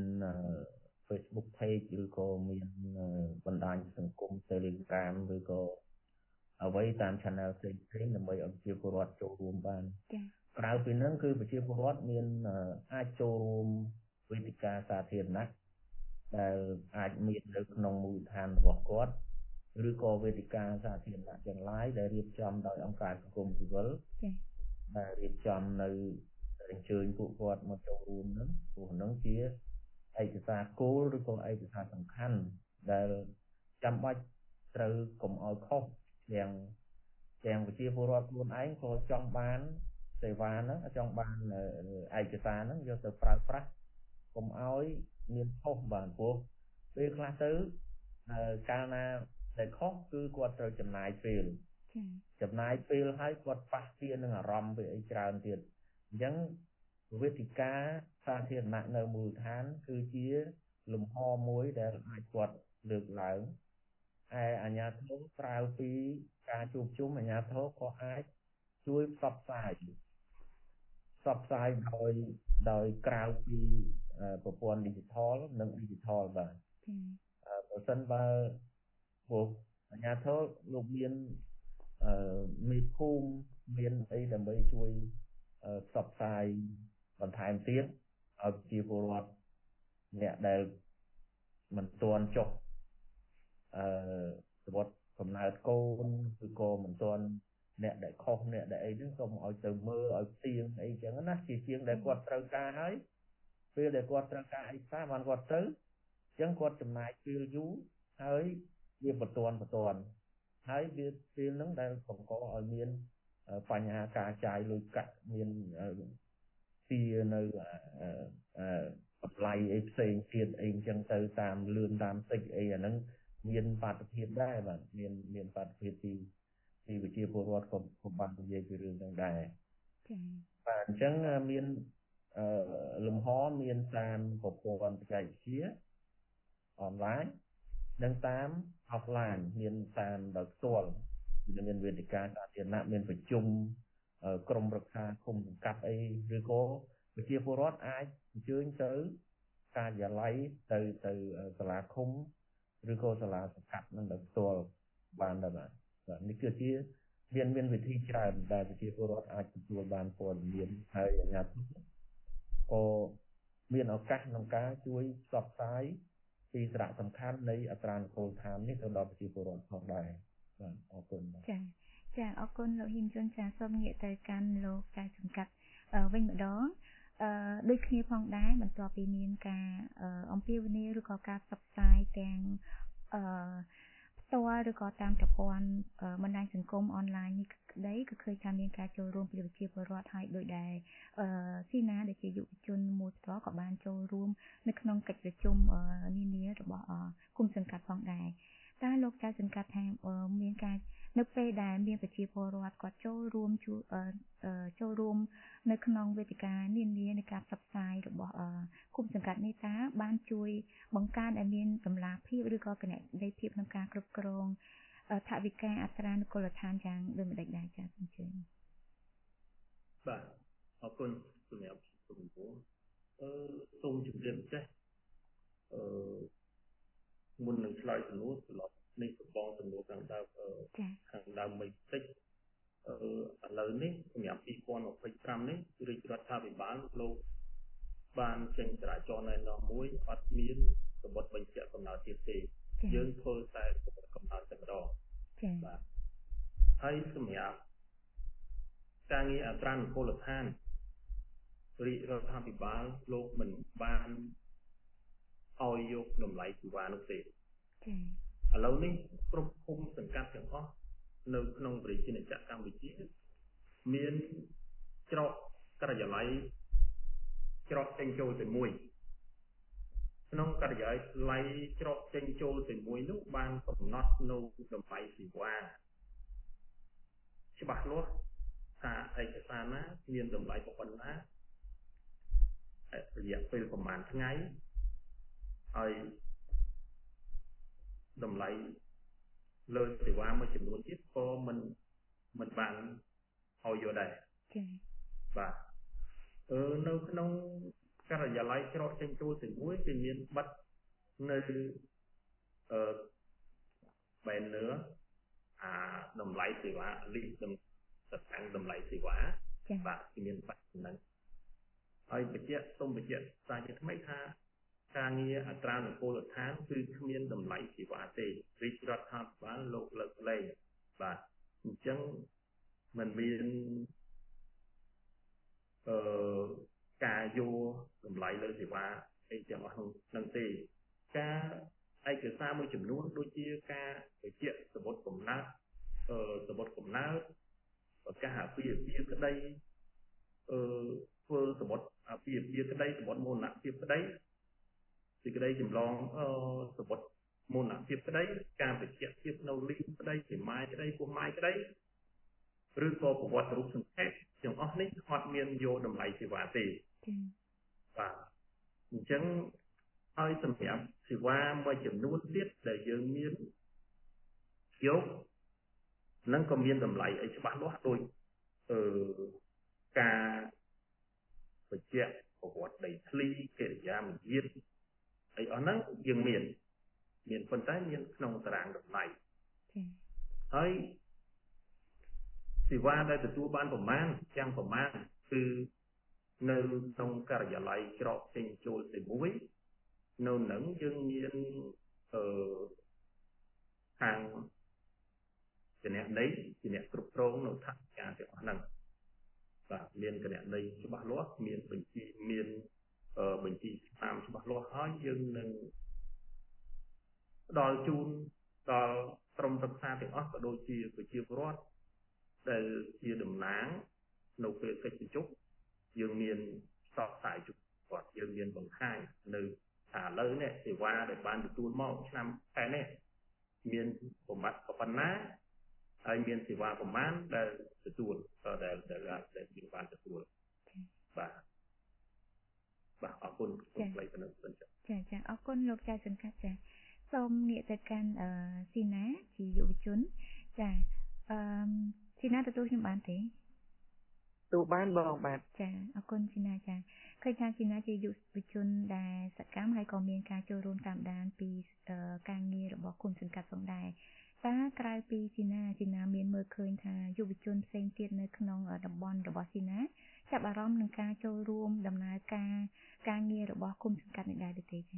Facebook page ឬក៏មានបណ្ដាញសង្គម Telegram ឬក៏អ្វីតាម channel ផ្សេងៗដើម្បីឲ្យប្រជាពលរដ្ឋចូលរួមបានចា៎ក្រៅពីហ្នឹងគឺប្រជាពលរដ្ឋមានអាចចូលរួមវេទិកាសាធារណៈដែលអាចមាននៅក្នុងមូលដ្ឋានរបស់គាត់ឬក៏វេទិកាសាធារណៈទាំងឡាយដែលរៀបចំដោយអង្គការសង្គមស៊ីវិលចា៎ដែលរៀបចំនៅអញ្ជើញពួកគាត់មកចូលរួមហ្នឹងព្រោះហ្នឹងជាឯកសារគោលឬក៏ឯកសារសំខាន់ដែលចាំបាច់ត្រូវកុំឲ្យខុសទាំងទាំងប្រជាពលរដ្ឋខ្លួនឯងក៏ចង់បានសេវាហ្នឹងចង់បានឯកសារហ្នឹងយកទៅប្រើប្រាស់កុំឲ្យមានខុសបានព្រោះពេលខ្លះទៅកាលណាដែលខុសគឺគាត់ត្រូវចំណាយពេលចំណាយពេលហើយគាត់ប៉ះពាល់នឹងអារម្មណ៍ពីអីច្រើនទៀតអញ្ចឹងវេទិកាសាធារណៈនៅមូលដ្ឋានគឺជាលំហមួយដែលអាចគាត់លើកឡើងឯអាជ្ញាធរក្រៅពីការជួបជុំអាជ្ញាធរក៏អាចជួយផ្សព្វផ្សាយផ្សព្វផ្សាយដោយដោយក្រៅពីប្រព័ន្ធ digital និង digital បាទបើសិនបើព្រោះអាជ្ញាធរលោកមានអឺមេភូមិមានអីដើម្បីជួយផ្សព្វផ្សាយបន្ថែមទៀតឲ្យប្រជាពលរដ្ឋអ្នកដែលមិនទាន់ចុះអឺប្រវត្តិកំណើតកូនឬក៏មិនទាន់អ្នកដែលខុសអ្នកដែលអីហ្នឹងសូមឲ្យទៅមើលឲ្យផ្ទៀងអីចឹងណាជាជាងដែលគាត់ត្រូវការហើយពេលដែលគាត់ត្រូវការឯកសារបានគាត់ទៅអញ្ចឹងគាត់ចំណាយពេលយូរហើយវាបន្ទាន់បន្ទាន់ហហើយវាពេលហ្នឹងដែលបង្កឲ្យមានបញ្ហាការចាយលុយកាក់មានពីនៅតម្លៃអីផ្សេងទៀតអីអញ្ចឹងទៅតាមលឿនតាមតិចអីអាហ្នឹងមានបាតុភិបដែរបាទមានមានបាតុភិបពីពីវិជាពលរដ្ឋក៏ក៏បាននិយាយពីរឿងហ្នឹងដែរចា៎បាទអញ្ចឹងមានអឺលំហមានតាមប្រព័ន្ធបច្ចេកវិទ្យាអនឡាញនិងតាម offline មានតាមដោយផ្ទាល់មានវេទិកាសាធារណៈមានប្រជុំក្រុមប្រឹក្សាគុំសង្កាត់អីឬក៏ប្រជាពលរដ្ឋអាចអញ្ជើញទៅការិយាល័យទៅទៅសាលាឃុំឬក៏សាលាសង្កាត់នឹងដោយផ្ទាល់បានដែរបាទបាទនេះគឺជាមានមានវិធីច្រើនដែលប្រជាពលរដ្ឋអាចទទួលបានព័ត៌មានហើយអាជ្ញាធរក៏មានឱកាសក្នុងការជួយផ្សព្វផ្សាយពីសារៈសំខាន់នៃអត្រានុកូលដ្ឋាននេះទៅដល់ប្រជាពលរដ្ឋផងដែរបាទអរគុណបាទចា៎ចា៎អរគុណលោកហ៊ីនជុនចាសូមងាកទៅកាន់លោកចៅសង្កាត់វិញម្ដងអឺដូចគ្នាផងដែរបន្ទាប់ពីមានការអំពាវនាវឬក៏ការផ្សព្វផ្សាយទាំងអឺផ្ទាល់ឬក៏តាមប្រព័ន្ធបណ្ដាញសង្គមអនឡាញនេះក្តីក៏ឃើញថាមានការចូលរួមពីប្រជាពលរដ្ឋហើយដោយដែរអឺស៊ីណាដែលជាយុវជនមួយផ្ទាល់ក៏បានចូលរួមនៅក្នុងកិច្ចប្រជុំនានារបស់គុំសង្កាត់ផងដែរតើលោកចៅសង្កាត់ថាមានការនៅពេលដែលមានប្រជាពលរដ្ឋគាត់ចូលរួមចូលរួមនៅក្នុងវេទិកានានានៃការផ្សព្វផ្សាយរបស់គុំសង្កាត់នេះតើបានជួយបង្កើនឲ្យមានតម្លាភាពឬក៏គណនេយ្យភាពក្នុងការគ្រប់គ្រងថវិកាអត្រានុកូលដ្ឋានយ៉ាងដូចម្តេចដែរចា៎អញ្ជើញបាទអរគុណសម្រាប់ជំនួសអឺសូមជម្រាបចេះអឺមុននឹងឆ្លើយសំណួរត្រឡប់នេះកំបងសំណួរខាងដើមខាងដើមមិនតិចអឺឥឡូវនេះសម្រាប់ពីរពាន់ម្ភៃប្រាំនេះរាជរដ្ឋាភិបាលលោកបានចេញចរាចរណ៍ណែនាំមួយអត់មានសម្បត្តិបញ្ជាក់កំណើតទៀតទេយើងធ្វើតែសម្បត្តិកំណើតតែម្ដងបាទហើយសម្រាប់ការងារអត្រានុកូលដ្ឋានរាជរដ្ឋាភិបាលលោកមិនបានឲ្យយកតម្លៃសេវានោះទេចា៎ឥឡូវនេះគ្រប់ឃុំសង្កាត់ទាំងអស់នៅក្នុងប្រជាជាតិកម្ពុជាមានច្រកការិយាល័យច្រកចេញចូលតែមួយក្នុងការិយាល័យច្រកចេញចូលតែមួយនោះបានកំណត់នៅតម្លៃសេវាច្បាស់លាស់ថាឯកសារណាមានតម្លៃប៉ុណ្ណារយៈពេលប្រហែលថ្ងៃហើយតម្លៃលើសេវាមួយចំនួនទៀតក៏មិនមិនបានឲ្យយកដែរចា៎បាទអឺនៅក្នុងការិយាល័យច្រកចេញចូលទីមួយគឺមានបិទនៅអឺ banner អាតម្លៃសេវាលីសស្តាំងតម្លៃសេវាបាទគឺមានបិទហ្នឹងហើយបញ្ជាក់សូមបញ្ជាក់សារជាថ្មីថាការងារអត្រានុកូលដ្ឋានគឺគ្មានតម្លៃសេវាទេរាជរដ្ឋាភិបាលលោកលើកលែងបាទអញ្ចឹងมันមានអឺការយកតម្លៃលើសេវាអីទាំងអស់ហ្នឹងទេការឯកសារមួយចំនួនដូចជាការបញ្ជាក់សម្បត្តិកំណើតអឺសម្បត្តិកំណើតប្រកាសអាពាហ៍ពិពាហ៍ក្តីអឺធ្វើសម្បត្តិអាពាហ៍ពិពាហ៍ក្តីសម្បត្តិមរណភាពក្តីសេចក្តីចម្លងអឺសម្បត្តិមរណភាពក្តីការបញ្ជាក់ភាពនៅលីងក្តីជាម៉ាយក្តីពោះម៉ាយក្តីឬក៏ប្រវត្តិរូបសង្ខេបទាំងអស់នេះអត់មានយកតម្លៃសេវាទេបាទអញ្ចឹងហើយសម្រាប់សេវាមួយចំនួនទៀតដែលយើងមានយកនឹងក៏មានតម្លៃអីច្បាស់លាស់ដូចអឺការបញ្ជាក់ប្រវត្តិដីធ្លីកិរិយាមារយាទអីអស់ហ្នឹងយើងមានមានប៉ុន្តែមានក្នុងតារាងតម្លៃហើយសេវាដែលទទួលបានប្រមាណយ៉ាងប្រមាណគឺនៅក្នុងការិយាល័យច្រកចេញចូលទីមួយនៅនឹងយើងមានអឺខាងគណនេយ្យជាអ្នកគ្រប់គ្រងនៅថវិកាទាំងអស់ហ្នឹងបាទមានគណនេយ្យច្បាស់លាស់មានបញ្ជីមានអឺបញ្ជីតាមច្បាស់លាស់ហើយយើងនឹងផ្ដល់ជូនដល់ក្រមសិក្សាទាំងអស់ក៏ដូចជាប្រជាពលរដ្ឋដែលជាតំណាងនៅពេលកិច្ចប្រជុំយើងមានផ្សព្វផ្សាយជូនគាត់យើងមានបង្ហាញនៅថាឥឡូវនេះសេវាដែលបានទទួលមកឆ្នាំខែនេះមានបំបត្តិប៉ុណ្ណាហើយមានសេវាប្រមាណដែលទទួលដែលដែលដែលយើងបានទទួលបាទបាទអរគុណគុំផ្លៃប៉ុណ្ណឹងសិនចា៎ចាអរគុណលោកចៅសង្កាត់ចាសូមងាកទៅកាន់អឺស៊ីណាជាយុវជនចាអឺស៊ីណាទទួលខ្ញុំបានទេទូបានបងបាទចាអរគុណស៊ីណាចាឃើញថាស៊ីណាជាយុវជនដែលសកម្មហើយក៏មានការចូលរួមតាមដានពីការងាររបស់គុំសង្កាត់ផងដែរតើក្រៅពីស៊ីណាស៊ីណាមានមើលឃើញថាយុវជនផ្សេងទៀតនៅក្នុងតំបន់របស់ស៊ីណាចាប់អារម្មណ៍នឹងការចូលរួមដំណើរការការងាររបស់គុំសង្កាត់នេះដែរទេចា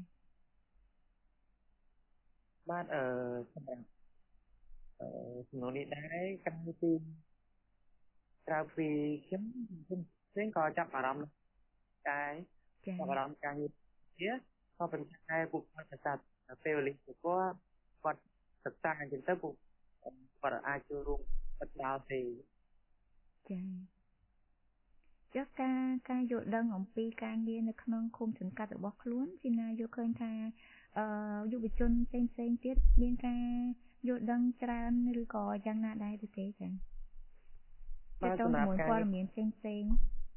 បាទអឺសម្រាប់អឺសំណួរនេះដែរកាលពីក្រៅពីខ្ញុំខ្ញុំផ្សេងក៏ចាប់អារម្មណ៍ដែរចាប់អារម្មណ៍ការងារជាក៏ប៉ុន្តែពួកគាត់ថាពេលវេលាពួកគាត់គាត់សិក្សាអញ្ចឹងទៅពួកគាត់អាចចូលរួមបដៅទេចាចាការការយល់ដឹងអំពីការងារនៅក្នុងឃុំសង្កាត់របស់ខ្លួនជាណាយល់ឃើញថាអឺយុវជនផ្សេងផ្សេងទៀតមានការយល់ដឹងច្រើនឬក៏យ៉ាងណាដែរទេចា៎បាទសម្រាប់ព័ត៌មានផ្សេងផ្សេង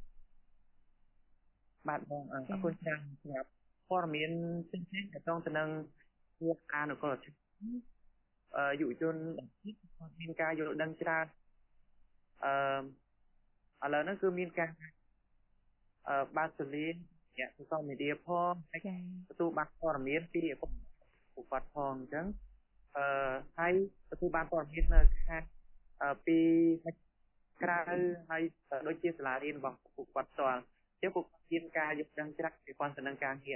បាទបងអរគុណច្រើនសម្រាប់ព័ត៌មានផ្សេងផ្សេងដែលต้องទៅនឹងជាការនគរអឺយុវជនមានការយល់ដឹងច្រើនអឺឥឡូវហ្នឹងគឺមានការអឺបាតលីនអ្នកសង្គមមីឌាផងទទួលបានព័ត៌មានពីពួកគាត់ផងអញ្ចឹងអឺហើយទទួលបានព័ត៌មាននៅខាងពីក្រៅហើយដូចជាសាលារៀនរបស់ពួកគាត់ផ្ទាល់អញ្ចឹងពួកគាត់មានការយល់ដឹងច្រើនពីគាត់ទៅនឹងការងារ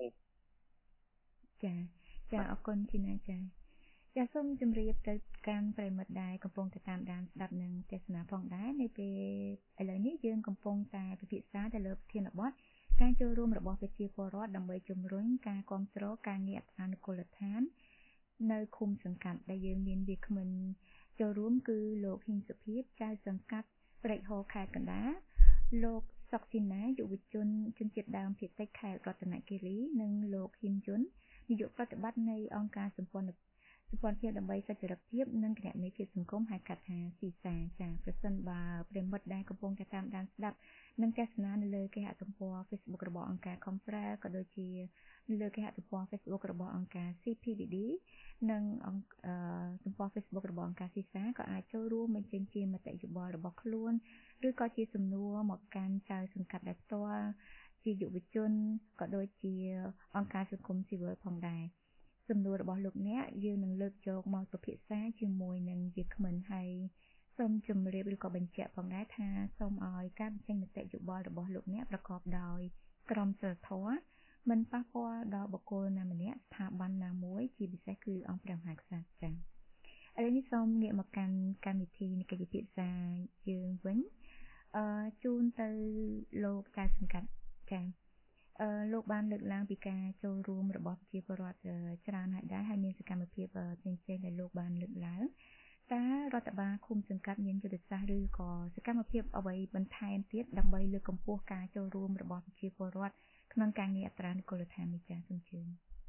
ចាចាអរគុណជីណាចាចាសូមជម្រាបទៅកាន់ប្រិមិត្តដែលកំពុងតាមដានស្ដាប់និងទស្សនាផងដែរនៅពេលឥឡូវនេះយើងកំពុងតែពិភាក្សាទៅលើប្រធានបទការចូលរួមរបស់ប្រជាពលរដ្ឋដើម្បីជំរុញការគ្រប់គ្រងការងារអនុកូលដ្ឋាននៅឃុំសង្កាត់ដែលយើងមានវាគ្មិនចូលរួមគឺលោកហ៊ីងសុភាពចៅសង្កាត់ព្រែកហូខេត្តកណ្ដាលលោកសុកស៊ីណាយុវជនជនជាតិដើមភាគតិចខេត្តរតនគិរីនិងលោកហ៊ីនយុននាយកប្រតិបត្តិនៃអង្គការសម្ព័ន្ធសម្ព័ន្ធភាពដើម្បីសច្ចរិកភាពនិងគណនេយ្យភាពសង្គមហៅកាត់ថាស៊ីសាចាប្រសិនបើប្រិមិត្តដែលកំពុងតែតាមដានស្ដាប់និងទស្សនានៅលើគេហទំព័រ Facebook របស់អង្គការ Confrel ក៏ដូចជានៅលើគេហទំព័រ Facebook របស់អង្គការ ស៊ី ភី ឌី ឌី និងអង្គទំព័រ Facebook របស់អង្គការស៊ីសាក៏អាចចូលរួមបញ្ចេញជាមតិយោបល់របស់ខ្លួនឬក៏ជាសំណួរមកកាន់ចៅសង្កាត់ដែលផ្ទាល់ជាយុវជនក៏ដូចជាអង្គការសង្គមស៊ីវិលផងដែរសំណួររបស់លោកអ្នកយើងនឹងលើកយកមកពិភាក្សាជាមួយនឹងវាគ្មិនហើយសូមជម្រាបឬក៏បញ្ជាក់ផងដែរថាសូមឲ្យការបញ្ចេញមតិយោបល់របស់លោកអ្នកប្រកបដោយក្រមសីលធម៌មិនប៉ះពាល់ដល់បុគ្គលណាម្នាក់ស្ថាប័នណាមួយជាពិសេសគឺអង្គព្រះមហាក្សត្រចា៎ឥឡូវនេះសូមងាកមកកាន់កម្មវិធីនៃកិច្ចពិភាក្សាយើងវិញអឺជូនទៅលោកចៅសង្កាត់ចា៎អឺលោកបានលើកឡើងពីការចូលរួមរបស់ប្រជាពលរដ្ឋច្រើនហើយដែរហើយមានសកម្មភាពផ្សេងៗដែលលោកបានលើកឡើងតើរដ្ឋបាលឃុំសង្កាត់មានយុទ្ធសាស្ត្រឬក៏សកម្មភាពអ្វីបន្ថែមទៀតដើម្បីលើកកម្ពស់ការចូលរួមរបស់ប្រជាពលរដ្ឋក្នុងការងារអត្រានុកូលដ្ឋាននេះចា៎សូមជឿ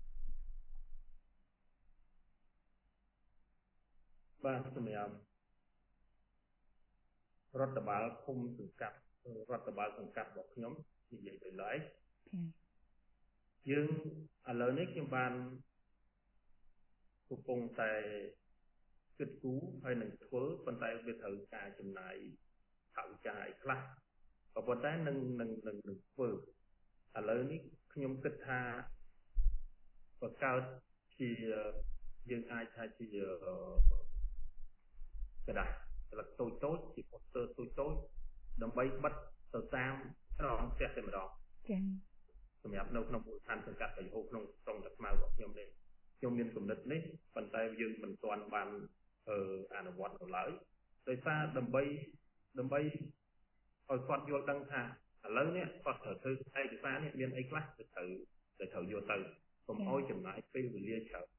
បាទសម្រាប់រដ្ឋបាលឃុំសង្កាត់រដ្ឋបាលសង្កាត់របស់ខ្ញុំនិយាយទៅឡើយយើងឥឡូវនេះខ្ញុំបានកំពុងតែគិតគូរហើយនឹងធ្វើប៉ុន្តែវាត្រូវការចំណាយថវិកាឲ្យខ្លះក៏ប៉ុន្តែនឹងនឹងនឹងនឹងធ្វើឥឡូវនេះខ្ញុំគិតថាបង្កើតជាយើងអាចថាជាกระดาษស្លឹកតូចតូចជា poster តូចតូចដើម្បីបិទទៅតាមត្រង់ផ្ទះតែម្ដងចា៎សម្រាប់នៅក្នុងមូលដ្ឋានសង្កាត់បៃហូក្នុងក្រុងតាខ្មៅរបស់ខ្ញុំនេះខ្ញុំមានគំនិតនេះប៉ុន្តែយើងមិនទាន់បានអឺអនុវត្តនៅឡើយដោយសារដើម្បីដើម្បីឲ្យគាត់យល់ដឹងថាឥឡូវនេះគាត់ត្រូវធ្វើឯកសារនេះមានអីខ្លះទៅត្រូវទៅត្រូវយកទៅកុំឲ្យចំណាយពេលវេលាច្រើន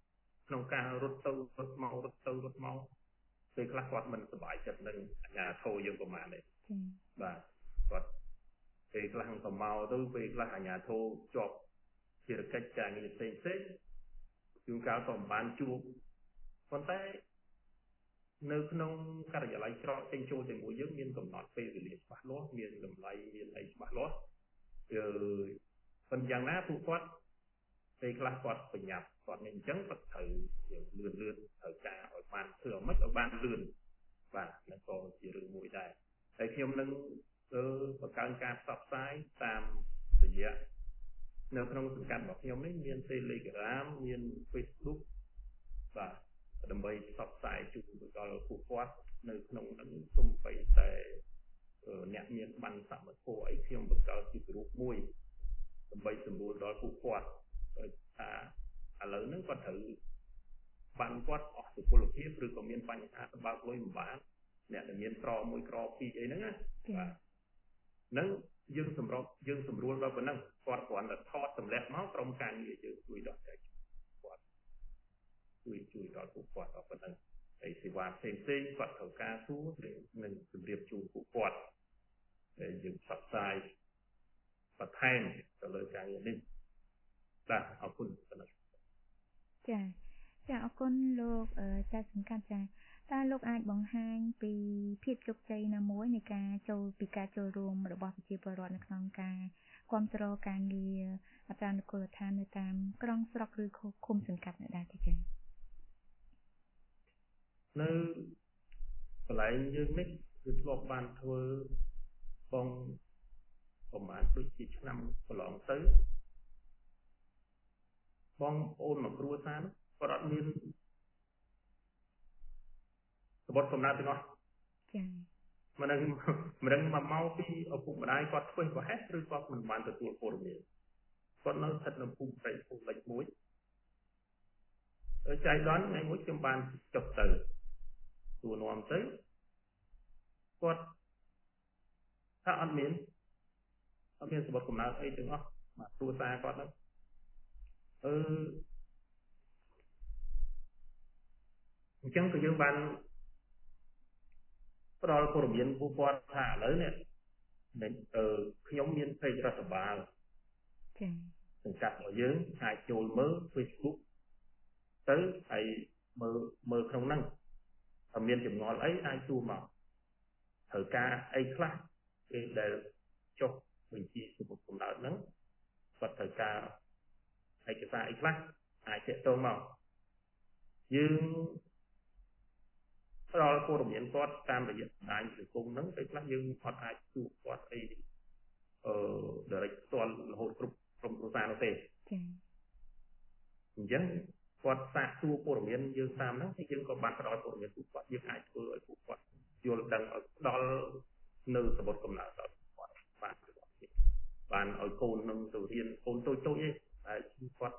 ក្នុងការរត់ទៅរត់មករត់ទៅរត់មកពេលខ្លះគាត់មិនសប្បាយចិត្តនឹងអាជ្ញាធរយើងប្រហែលទេបាទគាត់ពេលខ្លះក៏មកទៅពេលខ្លះអាជ្ញាធរជាប់ភារកិច្ចការងារផ្សេងផ្សេងជួនកាលក៏មិនបានជួបប៉ុន្តែនៅក្នុងការិយាល័យច្រកចេញចូលជាមួយយើងមានកំណត់ពេលវេលាច្បាស់លាស់មានតម្លៃមានអីច្បាស់លាស់គឺប៉ុន្តែយ៉ាងណាពួកគាត់ពេលខ្លះគាត់បញ្ញាប់គាត់មិនអញ្ចឹងគាត់ត្រូវយើងលឿនលឿនត្រូវការឲ្យបានធ្វើឲ្យមិនឲ្យបានលឿនបាទហ្នឹងក៏ជារឿងមួយដែរហើយខ្ញុំនឹងធ្វើបង្កើនការផ្សព្វផ្សាយតាមរយៈនៅក្នុងសង្កាត់របស់ខ្ញុំនេះមាន Telegram មាន Facebook បាទដើម្បីផ្សព្វផ្សាយជូនដល់ពួកគាត់នៅក្នុងហ្នឹងសូម្បីតែអ្នកមានបានសមត្ថភាពអីខ្ញុំបង្កើតជារូបមួយដើម្បីសម្រួលដល់ពួកគាត់ដោយថាឥឡូវហ្នឹងគាត់ត្រូវបានគាត់អស់សុពលភាពឬក៏មានបញ្ហាទៅបើកលុយមិនបានអ្នកដែលមានក្រមួយក្រពីរអីហ្នឹងណាបាទហ្នឹងយើងសម្របយើងសម្រួលដល់ប៉ុណ្ណឹងគាត់គ្រាន់តែថតសម្លេចមកក្រុមការងារយើងជួយដល់តែគាត់ជួយជួយដល់ពួកគាត់ដល់ប៉ុណ្ណឹងហើយសេវាផ្សេងផ្សេងគាត់ត្រូវការសួរនឹងជម្រាបជូនពួកគាត់ហើយយើងផ្សព្វផ្សាយបន្ថែមទៅលើការងារនេះបាទអរគុណប៉ុណ្ណឹងចាចាអរគុណលោកចាសង្កាត់ចាតើលោកអាចបង្ហាញពីភាពជោគជ័យណាមួយនៃការចូលពីការចូលរួមរបស់ប្រជាពលរដ្ឋនៅក្នុងការគ្រប់គ្រងការងារអត្រានុកូលដ្ឋាននៅតាមក្រុងស្រុកឬឃុំសង្កាត់នៅដែរទេចានៅកន្លែងយើងនេះគឺធ្លាប់បានធ្វើបងប្រហែលដូចជាឆ្នាំកន្លងទៅបងប្អូនមកគ្រួសារនោះគាត់អត់មានរបត់កំណត់ទាំងអស់ចា៎មិនដឹងមិនដឹងមកមកពីឪពុកម្ដាយគាត់ធ្វើប្រហែលឬគាត់មិនបានទទួលព័ត៌មានគាត់នៅស្ថិតនៅភូមិព្រៃភូមិលេខមួយហើយចៃដន្យថ្ងៃមួយខ្ញុំបានចុះទៅសួរនាំទៅគាត់ថាអត់មានអត់មានរបត់កំណត់អីទាំងអស់មកគ្រួសារគាត់ហ្នឹងអឺអញ្ចឹងក៏យើងបានផ្ដល់ព័ត៌មានពួកគាត់ថាឥឡូវនេះអឺខ្ញុំមានពេករដ្ឋបាលចា៎សង្កាត់របស់យើងអាចចូលមើល Facebook ទៅហើយមើលមើលក្នុងហ្នឹងถ้าមានចម្ងល់អីអាចសួរមកត្រូវការអីខ្លះពេលដែលចុះបញ្ជីសុខភាពកំណើតហ្នឹងគាត់ត្រូវការឯកសារអីខ្លះអាចទាក់ទងមកយើងផ្ដល់ព័ត៌មានគាត់តាមរយៈបណ្ដាញសង្គមហ្នឹងពេលខ្លះយើងអត់អាចជួបគាត់អីអឺ direct ផ្ទាល់រហូតគ្រប់ក្រុមគ្រួសារនោះទេចា៎អញ្ចឹងគាត់សាកសួរព័ត៌មានយើងតាមហ្នឹងហើយយើងក៏បានផ្ដល់ព័ត៌មានពួកគាត់យើងអាចធ្វើឲ្យពួកគាត់យល់ដឹងឲ្យផ្ដល់នៅសម្បត្តិកំណើតដល់គាត់បានបានឲ្យកូននឹងទៅរៀនកូនតូចតូចឯងតែគាត់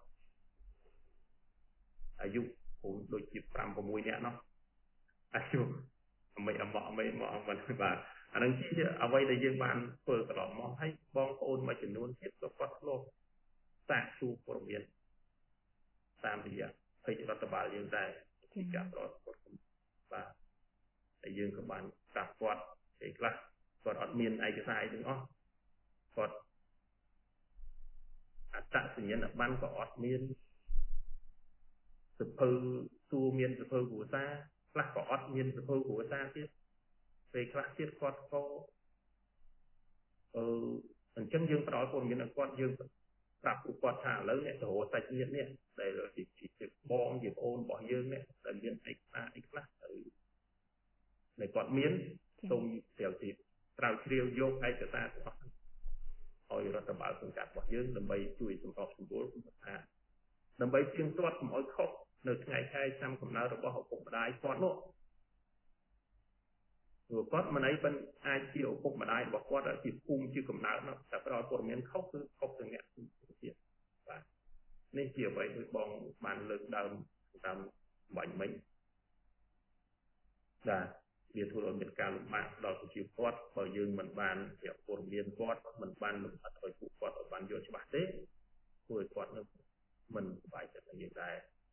អាយុកូនដូចជា5 6នាក់ណោះអាយុអមេអមអមេមកអមបាទអានឹងជាអ្វីដែលយើងបានធ្វើកន្លងមកហើយបងប្អូនមួយចំនួនទៀតក៏គាត់ធ្លាប់សាកសួរព័ត៌មានតាមរយៈពេករដ្ឋបាលយើងដែរពីការប្រត់គាត់បាទតែយើងក៏បានប្រាប់គាត់ពេលខ្លះគាត់អត់មានឯកសារអីទាំងអស់គាត់អត្តសញ្ញាណប័ណ្ណក៏អត់មានសភៅទូមានសភៅគ្រួសារខ្លះក៏អត់មានសភៅគ្រួសារទៀតពេលខ្លះទៀតគាត់ក៏អឺអញ្ចឹងយើងផ្ដល់ព័ត៌មានឲ្យគាត់យើងប្រាប់ពួកគាត់ថាឥឡូវអ្នកទៅរកសាច់ញាតិនេះដែលជាជាបងជាប្អូនរបស់យើងនេះដែលមានឯកសារអីខ្លះទៅដែលគាត់មានសូមស្រាវជ្រាវស្រាវជ្រាវយកឯកសារទាំងអស់ឲ្យរដ្ឋបាលសង្កាត់របស់យើងដើម្បីជួយសម្របសម្រួលថាដើម្បីជៀងទាត់កុំឲ្យខុសនៅថ្ងៃខែឆ្នាំកំណើតរបស់ឪពុកម្ដាយគាត់នោះព្រោះគាត់មិនអីមិនអាចជាឪពុកម្ដាយរបស់គាត់ជាភូមិជាកំណើតនោះតែផ្ដល់ព័ត៌មានខុសគឺខុសទៅអ្នកទៀតបាទនេះជាអ្វីដែលបងបានលើកដើមតាមបាញ់មិញបាទវាធ្វើឲ្យមានការលំបាកដល់ប្រជាពលរដ្ឋបើយើងមិនបានប្រាប់ព័ត៌មានគាត់មិនបានលំអិតឲ្យពួកគាត់ឲ្យបានយល់ច្បាស់ទេធ្វើឲ្យគាត់នឹងមិនសប្បាយចិត្តនឹងយើងដែរ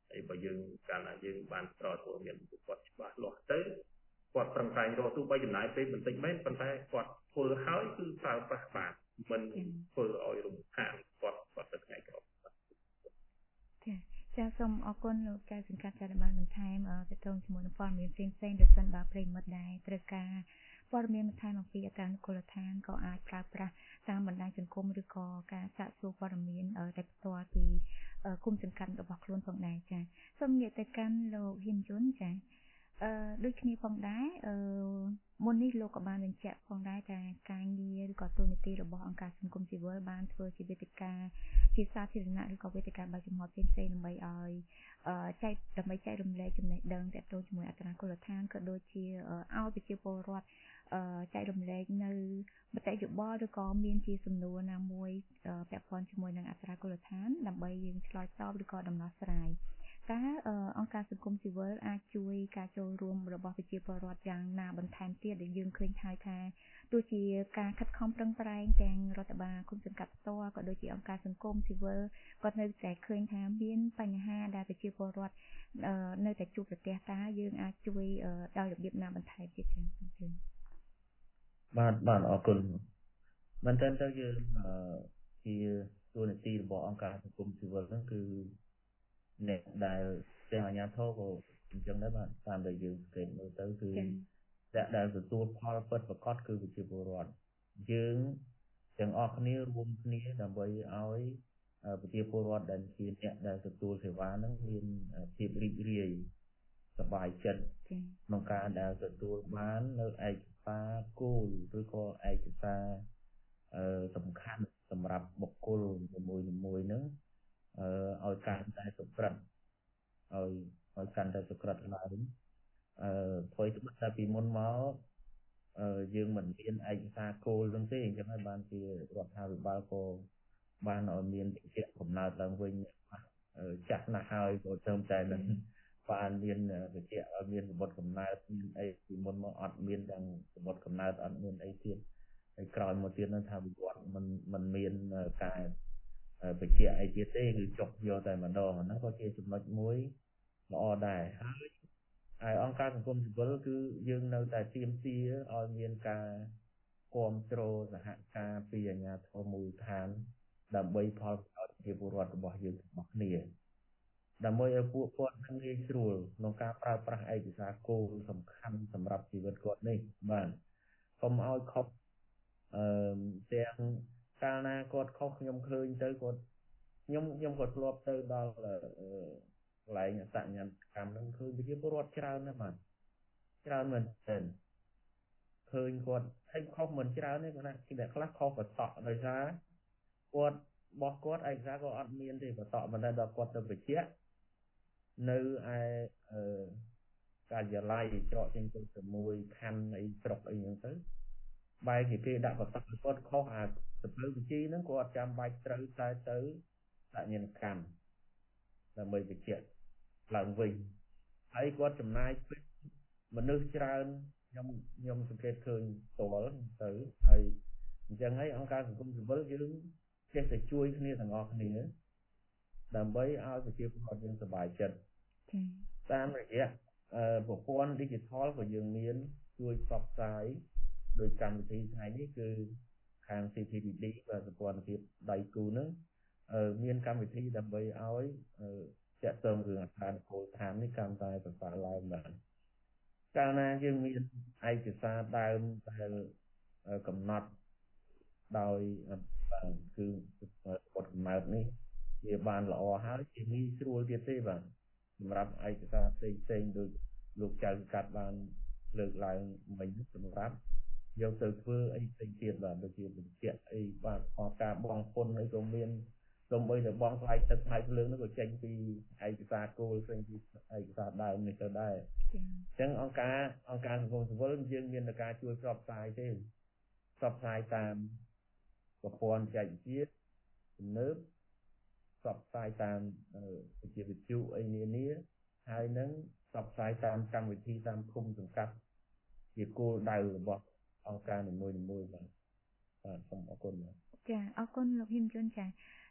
ហើយបើយើងកាលណាយើងបានប្រត់ពលមានគាត់ច្បាស់លាស់ទៅគាត់ប្រឹងប្រែងរកទោះបីចំណាយពេលបន្តិចមែនប៉ុន្តែគាត់ធ្វើហើយគឺប្រើប្រាស់បានមិនធ្វើឲ្យរំខានគាត់គាត់ទៅថ្ងៃក្រោយចាចាសូមអរគុណលោកចៅសង្កាត់ចាបានបន្ថែមទៅត្រង់ជាមួយនឹងព័ត៌មានផ្សេងផ្សេងដែលសិនបើប្រិមិត្តដែរត្រូវការព័ត៌មានបន្ថែមអំពីអត្រានុកូលដ្ឋានក៏អាចប្រើប្រាស់តាមបណ្ដាញសង្គមឬក៏ការសាកសួរព័ត៌មានតែផ្ទាល់ពីគុំសង្កាត់របស់ខ្លួនផងដែរចាសូមនិយាយទៅកាន់លោកហ៊ានយុនចាអឺដូចគ្នាផងដែរអឺមុននេះលោកក៏បានបញ្ជាក់ផងដែរថាការងារឬក៏ទូនាទីរបស់អង្គការសង្គមស៊ីវិលបានធ្វើជាវេទិកាជាសាធារណៈឬក៏វេទិកាបើកចំហផ្សេងៗដើម្បីឲ្យអឺចែកដើម្បីចែករំលែកចំណេះដឹងទាក់ទងជាមួយអត្រាគុលដ្ឋានក៏ដូចជាឲ្យប្រជាពលរដ្ឋអឺចែករំលែកនៅមតិយោបល់ឬក៏មានជាសំណួរណាមួយពាក់ព័ន្ធជាមួយនឹងអត្រាគុលដ្ឋានដើម្បីយើងឆ្លើយតបឬក៏ដំណោះស្រាយតើអង្គការសង្គមស៊ីវិលអាចជួយការចូលរួមរបស់ប្រជាពលរដ្ឋយ៉ាងណាបន្ថែមទៀតដែលយើងឃើញហើយថាទោះជាការខិតខំប្រឹងប្រែងទាំងរដ្ឋបាលគុំសង្កាត់ផ្ទាល់ក៏ដូចជាអង្គការសង្គមស៊ីវិលក៏នៅតែឃើញថាមានបញ្ហាដែលប្រជាពលរដ្ឋនៅតែជួបប្រទះតើយើងអាចជួយដោយរបៀបណាបន្ថែមទៀតចា៎សូមជឿបាទបាទអរគុណមែនតើទៅយើងជាទូនាទីរបស់អង្គការសង្គមស៊ីវិលហ្នឹងគឺអ្នកដែលទាំងអាជ្ញាធរក៏អញ្ចឹងដែរបាទតាមដែលយើងសង្កេតមើលទៅគឺអ្នកដែលទទួលផលពិតប្រាកដគឺប្រជាពលរដ្ឋយើងទាំងអស់គ្នារួមគ្នាដើម្បីឲ្យប្រជាពលរដ្ឋដែលជាអ្នកដែលទទួលសេវាហ្នឹងមានភាពរីករាយសប្បាយចិត្តក្នុងការដែលទទួលបាននៅឯកសារគោលឬក៏ឯកសារសំខាន់សម្រាប់បុគ្គលមួយៗហ្នឹងឲ្យកាន់តែសុក្រិតឲ្យឲ្យកាន់តែសុក្រិតឡើងអឺព្រោះតែតែពីមុនមកអឺយើងមិនមានឯកសារគោលហ្នឹងទេអញ្ចឹងហើយបានជារដ្ឋាភិបាលក៏បានឲ្យមានវិជ្ជាកំណើតឡើងវិញចាស់ណាស់ហើយក៏ត្រឹមតែនឹងបានមានវិជ្ជាឲ្យមានសម្បត្តិកំណើតមានអីពីមុនមកអត់មានទាំងសម្បត្តិកំណើតអត់មានអីទៀតហើយក្រោយមកទៀតនឹងថាវិវត្តមិនមិនមានការបញ្ជាក់អីទៀតទេគឺចុះយកតែម្ដងហ្នឹងក៏ជាចំណុចមួយល្អដែរហើយហើយអង្គការសង្គមស៊ីវិលគឺយើងនៅតែទាមទារឲ្យមានការគ្រប់គ្រងសហការពីអាជ្ញាធរមូលដ្ឋានដើម្បីផលប្រយោជន៍ប្រជាពលរដ្ឋរបស់យើងទាំងអស់គ្នាដើម្បីឲ្យពួកគាត់នឹងងាយស្រួលក្នុងការប្រើប្រាស់ឯកសារគោលសំខាន់សម្រាប់ជីវិតគាត់នេះបាទកុំឲ្យខុសអឺទាំងកាលណាគាត់ខុសខ្ញុំឃើញទៅគាត់ខ្ញុំខ្ញុំក៏ធ្លាប់ទៅដល់កន្លែងអសញ្ញាណកម្មហ្នឹងឃើញប្រជាពលរដ្ឋច្រើនណាស់បាទច្រើនមែនទែនឃើញគាត់ហើយខុសមិនច្រើនទេគាត់ថាគេតែខ្លះខុសបតក់ដោយសារគាត់បោះគាត់ឯកសារក៏អត់មានទេបតក់មិនដែលដល់គាត់ទៅបញ្ជាក់នៅឯអឺការិយាល័យច្រកចេញទៅជាមួយខណ្ឌអីស្រុកអីហ្នឹងទៅបែរជាគេដាក់បតក់គាត់ខុសអាសភៅបញ្ជីហ្នឹងគាត់ចាំបាច់ត្រូវតែទៅសញ្ញាណកម្មដើម្បីបញ្ជាក់ឡើងវិញហើយគាត់ចំណាយពេលមនុស្សច្រើនខ្ញុំខ្ញុំសង្កេតឃើញផ្ទាល់ទៅហើយអញ្ចឹងហើយអង្គការសង្គមស៊ីវិលយើងចេះតែជួយគ្នាទាំងអស់គ្នាដើម្បីឲ្យប្រជាពលរដ្ឋយើងសប្បាយចិត្តតាមរយៈប្រព័ន្ធ Digital ក៏យើងមានជួយផ្សព្វផ្សាយដោយកម្មវិធីថ្ងៃនេះគឺខាង ซี พี ดี ดี và ប្រព័ន្ធភាពដៃគូនឹងមានកម្មវិធីដើម្បីឲ្យចាក់ទងរឿងអត្រានុកូលដ្ឋាននេះកាន់តែប្រសើរឡើងបាទកាលណាយើងមានឯកសារដើមដែលកំណត់ដោយគឺបទកំណើតនេះវាបានល្អហើយជាងាយស្រួលទៀតទេបាទសម្រាប់ឯកសារផ្សេងផ្សេងដូចលោកចៅកាត់បានលើកឡើងមិញសម្រាប់យកទៅធ្វើអីផ្សេងទៀតបាទដូចជាបញ្ជាក់អីបាទអកាបងពុនអីក៏មានសូម្បីតែបងថ្លៃទឹកថ្លៃភ្លើងនោះក៏ចេញពីឯកសារគោលផ្សេងពីឯកសារដើមនេះទៅដែរអញ្ចឹងអង្គការអង្គការសង្គមស៊ីវិលយើងមានតែការជួយផ្សព្វផ្សាយទេផ្សព្វផ្សាយតាមប្រព័ន្ធចែកវិទ្យាទំនើបផ្សព្វផ្សាយតាមវិទ្យុវិទ្យុអីនានាហើយនឹងផ្សព្វផ្សាយតាមកម្មវិធីតាមឃុំសង្កាត់ជាគោលដៅរបស់អង្គការនីមួយៗបាទបាទសូមអរគុណចាអរគុណលោកហ៊ីមយុនចា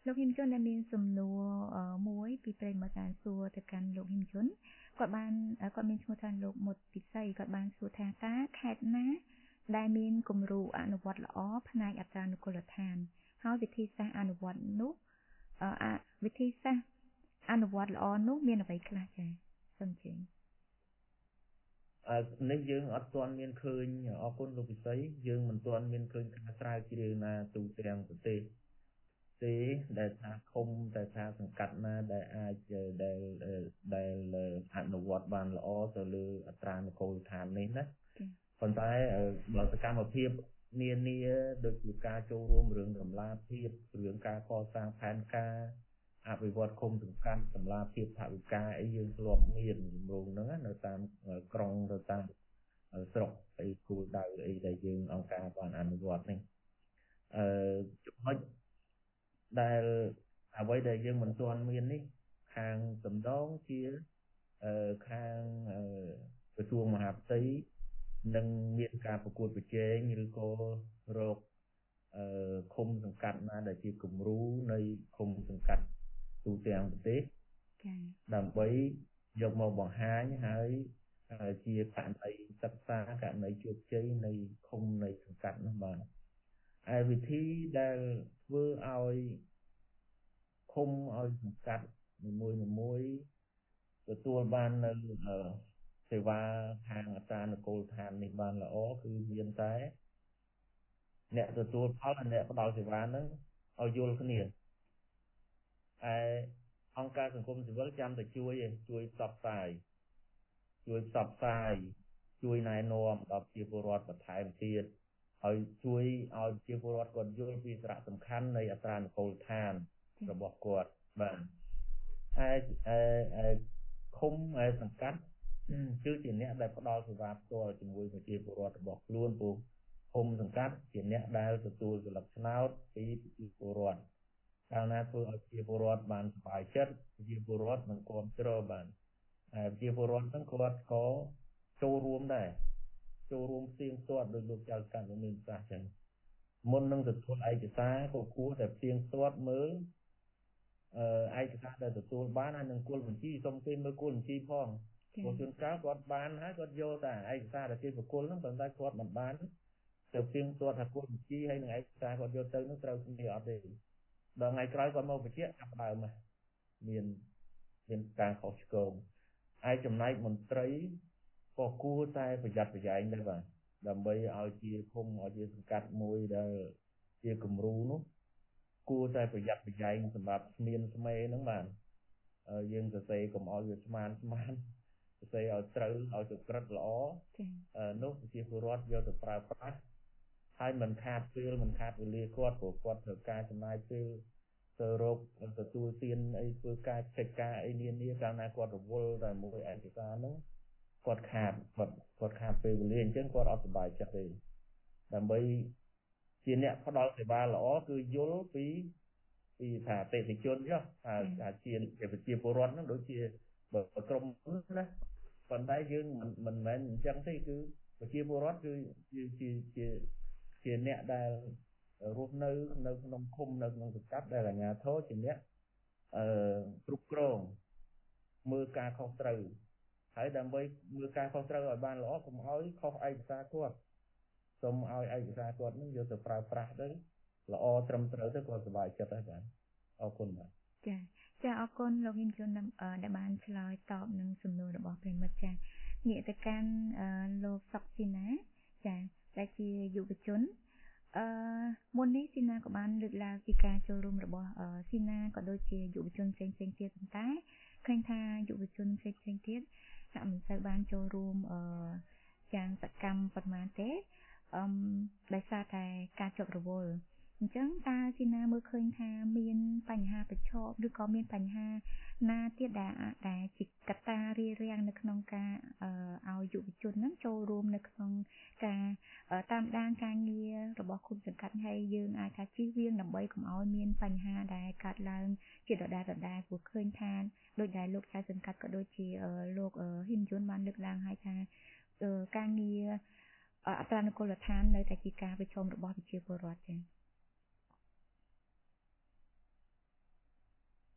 លោកហ៊ីមជុនដែលមានសំណួរមួយពីប្រិយមិត្តបានសួរទៅកាន់លោកហ៊ីមជុនគាត់បានគាត់មានឈ្មោះថាលោកមុតពិសីគាត់បានសួរថាតើខេត្តណាដែលមានគំរូអនុវត្តល្អផ្នែកអត្រានុកូលដ្ឋានហើយវិធីសាស្ត្រអនុវត្តនោះអវិធីសាស្ត្រអនុវត្តល្អនោះមានអ្វីខ្លះចា៎សូមជឿអឺនេះយើងអត់ទាន់មានឃើញអរគុណលោកពិសីយើងមិនទាន់មានឃើញការស្រាវជ្រាវណាទូទាំងប្រទេសទេដែលថាឃុំតែថាសង្កាត់ណាដែលអាចដែលដែលអនុវត្តបានល្អទៅលើអត្រានុកូលដ្ឋាននេះណាប៉ុន្តែបើសកម្មភាពនានាដូចជាការចូលរួមរឿងតម្លាភាពរឿងការកសាងផែនការអភិវឌ្ឍឃុំសង្កាត់តម្លាភាពថវិកាអីយើងធ្លាប់មានគម្រោងហ្នឹងនៅតាមក្រុងទៅតាមស្រុកអីគោលដៅអីដែលយើងអង្គការបានអនុវត្តនេះអឺចំណុចដែលអ្វីដែលយើងមិនទាន់មាននេះខាងតំដងជាអឺខាងក្រសួងមហាផ្ទៃនឹងមានការប្រកួតប្រជែងឬក៏រកអឺឃុំសង្កាត់ណាដែលជាគំរូនៃឃុំសង្កាត់ទូទាំងប្រទេសចា៎ដើម្បីយកមកបង្ហាញហើយជាករណីសិក្សាករណីជោគជ័យនៃឃុំនៃសង្កាត់នោះបាទហើយវិធីដែលធ្វើឲ្យឃុំឲ្យសង្កាត់នីមួយនីមួយទទួលបាននៅសេវាខាងអត្រានុកូលដ្ឋាននេះបានល្អគឺមានតែអ្នកទទួលផលនិងអ្នកផ្ដល់សេវាហ្នឹងឲ្យយល់គ្នាហើយអង្គការសង្គមស៊ីវិលចាំតែជួយជួយផ្សព្វផ្សាយជួយផ្សព្វផ្សាយជួយណែនាំដល់ប្រជាពលរដ្ឋបន្ថែមទៀតហើយជួយឲ្យប្រជាពលរដ្ឋគាត់យល់ពីសារៈសំខាន់នៃអត្រានុកូលដ្ឋានរបស់គាត់បាទហើយឃុំហើយសង្កាត់គឺជាអ្នកដែលផ្ដល់សេវាផ្ទាល់ជាមួយប្រជាពលរដ្ឋរបស់ខ្លួនព្រោះឃុំសង្កាត់ជាអ្នកដែលទទួលស្លឹកឆ្នោតពីប្រជាពលរដ្ឋកាលណាធ្វើឲ្យប្រជាពលរដ្ឋបានសប្បាយចិត្តប្រជាពលរដ្ឋនឹងគ្រប់គ្រងបានហើយប្រជាពលរដ្ឋហ្នឹងគាត់ក៏ចូលរួមដែរចូលរួមផ្ទៀងផ្ទាត់ដោយលោកចៅកាន់លោកមានប្រសាសន៍ចឹងមុននឹងទទួលឯកសារក៏គួរតែផ្ទៀងផ្ទាត់មើលអឺឯកសារដែលទទួលបានហើយនឹងគោលបញ្ជីសូមគេមើលគោលបញ្ជីផងព្រោះជួនកាលគាត់បានហើយគាត់យកតែឯកសារដែលគេប្រគល់ហ្នឹងប៉ុន្តែគាត់មិនបានទៅផ្ទៀងផ្ទាត់ថាគោលបញ្ជីហើយនឹងឯកសារគាត់យកទៅហ្នឹងត្រូវគ្នាអត់ទេដល់ថ្ងៃក្រោយគាត់មកបញ្ជាក់ចាប់ដើមមានមានការខុសឆ្គងឯចំណែកមន្ត្រីក៏គួរតែប្រយ័ត្នប្រយែងដែរបាទដើម្បីឲ្យជាឃុំឲ្យជាសង្កាត់មួយដែលជាគំរូនោះគួរតែប្រយ័ត្នប្រយែងសម្រាប់ស្មៀនស្មេហ្នឹងបាទយើងសរសេរកុំឲ្យវាស្មានស្មានសរសេរឲ្យត្រូវឲ្យសុក្រិតល្អនោះប្រជាពលរដ្ឋយកទៅប្រើប្រាស់ហើយមិនខាតពេលមិនខាតវេលាគាត់ព្រោះគាត់ត្រូវការចំណាយពេលទៅរកទទួលទានអីធ្វើការកិច្ចការអីនានាកាលណាគាត់រវល់តែមួយឯកសារហ្នឹងគាត់ខាតគាត់គាត់ខាតពេលវេលាអញ្ចឹងគាត់អត់សប្បាយចិត្តទេដើម្បីជាអ្នកផ្ដល់សេវាល្អគឺយល់ពីពីថាអតិថិជនចុះថាជាប្រជាពលរដ្ឋហ្នឹងដូចជាបើក្រុមណាប៉ុន្តែយើងមិនមិនមែនអញ្ចឹងទេគឺប្រជាពលរដ្ឋគឺជាជាជាអ្នកដែលរស់នៅនៅក្នុងឃុំនៅក្នុងសង្កាត់ដែលអាជ្ញាធរជាអ្នកអឺគ្រប់គ្រងមើលការខុសត្រូវហើយដើម្បីមើលការខុសត្រូវឲ្យបានល្អកុំឲ្យខុសឯកសារគាត់សូមឲ្យឯកសារគាត់នឹងយកទៅប្រើប្រាស់ទៅល្អត្រឹមត្រូវទៅគាត់សប្បាយចិត្តហើយបាទអរគុណបាទចាចាអរគុណលោកហ៊ីមជុនដែលបានឆ្លើយតបនឹងសំណួររបស់ប្រិមិត្តចាងាកទៅកាន់លោកសុកស៊ីណាចាដែលជាយុវជនអឺមុននេះស៊ីណាក៏បានលើកឡើងពីការចូលរួមរបស់ស៊ីណាក៏ដូចជាយុវជនផ្សេងៗទៀតប៉ុន្តែឃើញថាយុវជនផ្សេងៗទៀតហាក់មិនសូវបានចូលរួមអឺយ៉ាងសកម្មប៉ុន្មានទេអឺដោយសារតែការជាប់រវល់អញ្ចឹងតើស៊ីណាមើលឃើញថាមានបញ្ហាប្រឈមឬក៏មានបញ្ហាណាទៀតដែលដែលជាកត្តារារាំងនៅក្នុងការឲ្យយុវជនហ្នឹងចូលរួមនៅក្នុងការតាមដានការងាររបស់គុំសង្កាត់ហើយយើងអាចថាជៀសវាងដើម្បីកុំឲ្យមានបញ្ហាដែលកើតឡើងជាដដែលដដែលព្រោះឃើញថាដោយដែលលោកចៅសង្កាត់ក៏ដូចជាលោកហ៊ីមយុនបានលើកឡើងហើយថាការងារអត្រានុកូលដ្ឋាននៅតែជាការប្រឈមរបស់ប្រជាពលរដ្ឋចា៎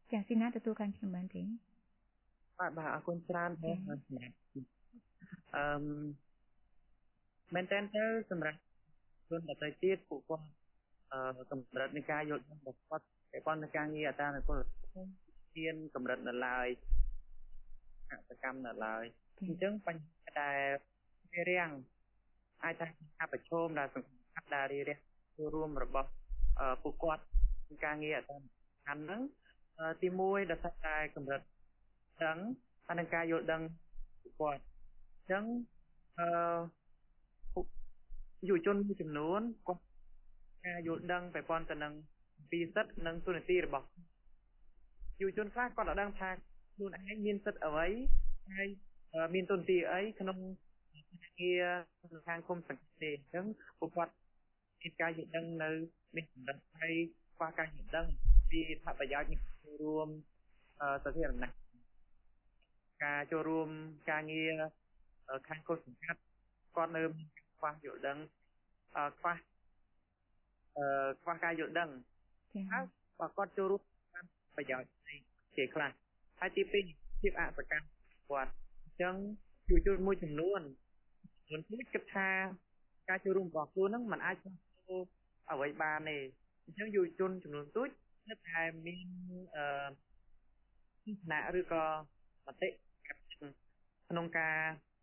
ចាស៊ីណាទទួលកាន់ខ្ញុំបានទេបាទបាទអរគុណច្រើនដែរអឺមែនតើទៅសម្រាប់ជនដទៃទៀតពួកគាត់អឺកម្រិតនៃការយល់ដឹងរបស់គាត់តែប៉ុន្តែការងារអតានុពលមានកម្រិតនៅឡើយអសកម្មនៅឡើយអញ្ចឹងបញ្ហាដែលវារាំងអាចថាការប្រឈមដែលសង្កត់ដែលរាំងចូលរួមរបស់ពួកគាត់ក្នុងការងារអតានុពលហ្នឹងទីមួយដែលថាតែកម្រិតដឹងហើយនឹងការយល់ដឹងពួកគាត់អញ្ចឹងអឺយុវជនមួយចំនួនគាត់ការយល់ដឹងពាក់ព័ន្ធទៅនឹងពីសិទ្ធិនិងទូនាទីរបស់យុវជនខ្លះគាត់អត់ដឹងថាខ្លួនឯងមានសិទ្ធិអ្វីហើយមានទូនាទីអីក្នុងងារខាងគុំសង្គមទេអញ្ចឹងពួកគាត់មានការយល់ដឹងនៅមានកម្រិតហើយខ្វះការយល់ដឹងពីអត្ថប្រយោជន៍នៃចូលរួមសាធារណៈការចូលរួមការងារខាងគុំសង្កាត់គាត់នៅខ្វះយល់ដឹងខ្វះអឺខ្វះការយល់ដឹងហើយបើគាត់ចូលរួមបានប្រយោជន៍ជាខ្លះហើយទីពីរភាពអសកម្មគាត់អញ្ចឹងយុវជនមួយចំនួនមិនគិតថាការចូលរួមរបស់ខ្លួនហ្នឹងมันអាចចូលអ្វីបានទេអញ្ចឹងយុវជនចំនួនទូចនៅតែមានអឺទស្សនៈឬក៏មតិក្នុងការ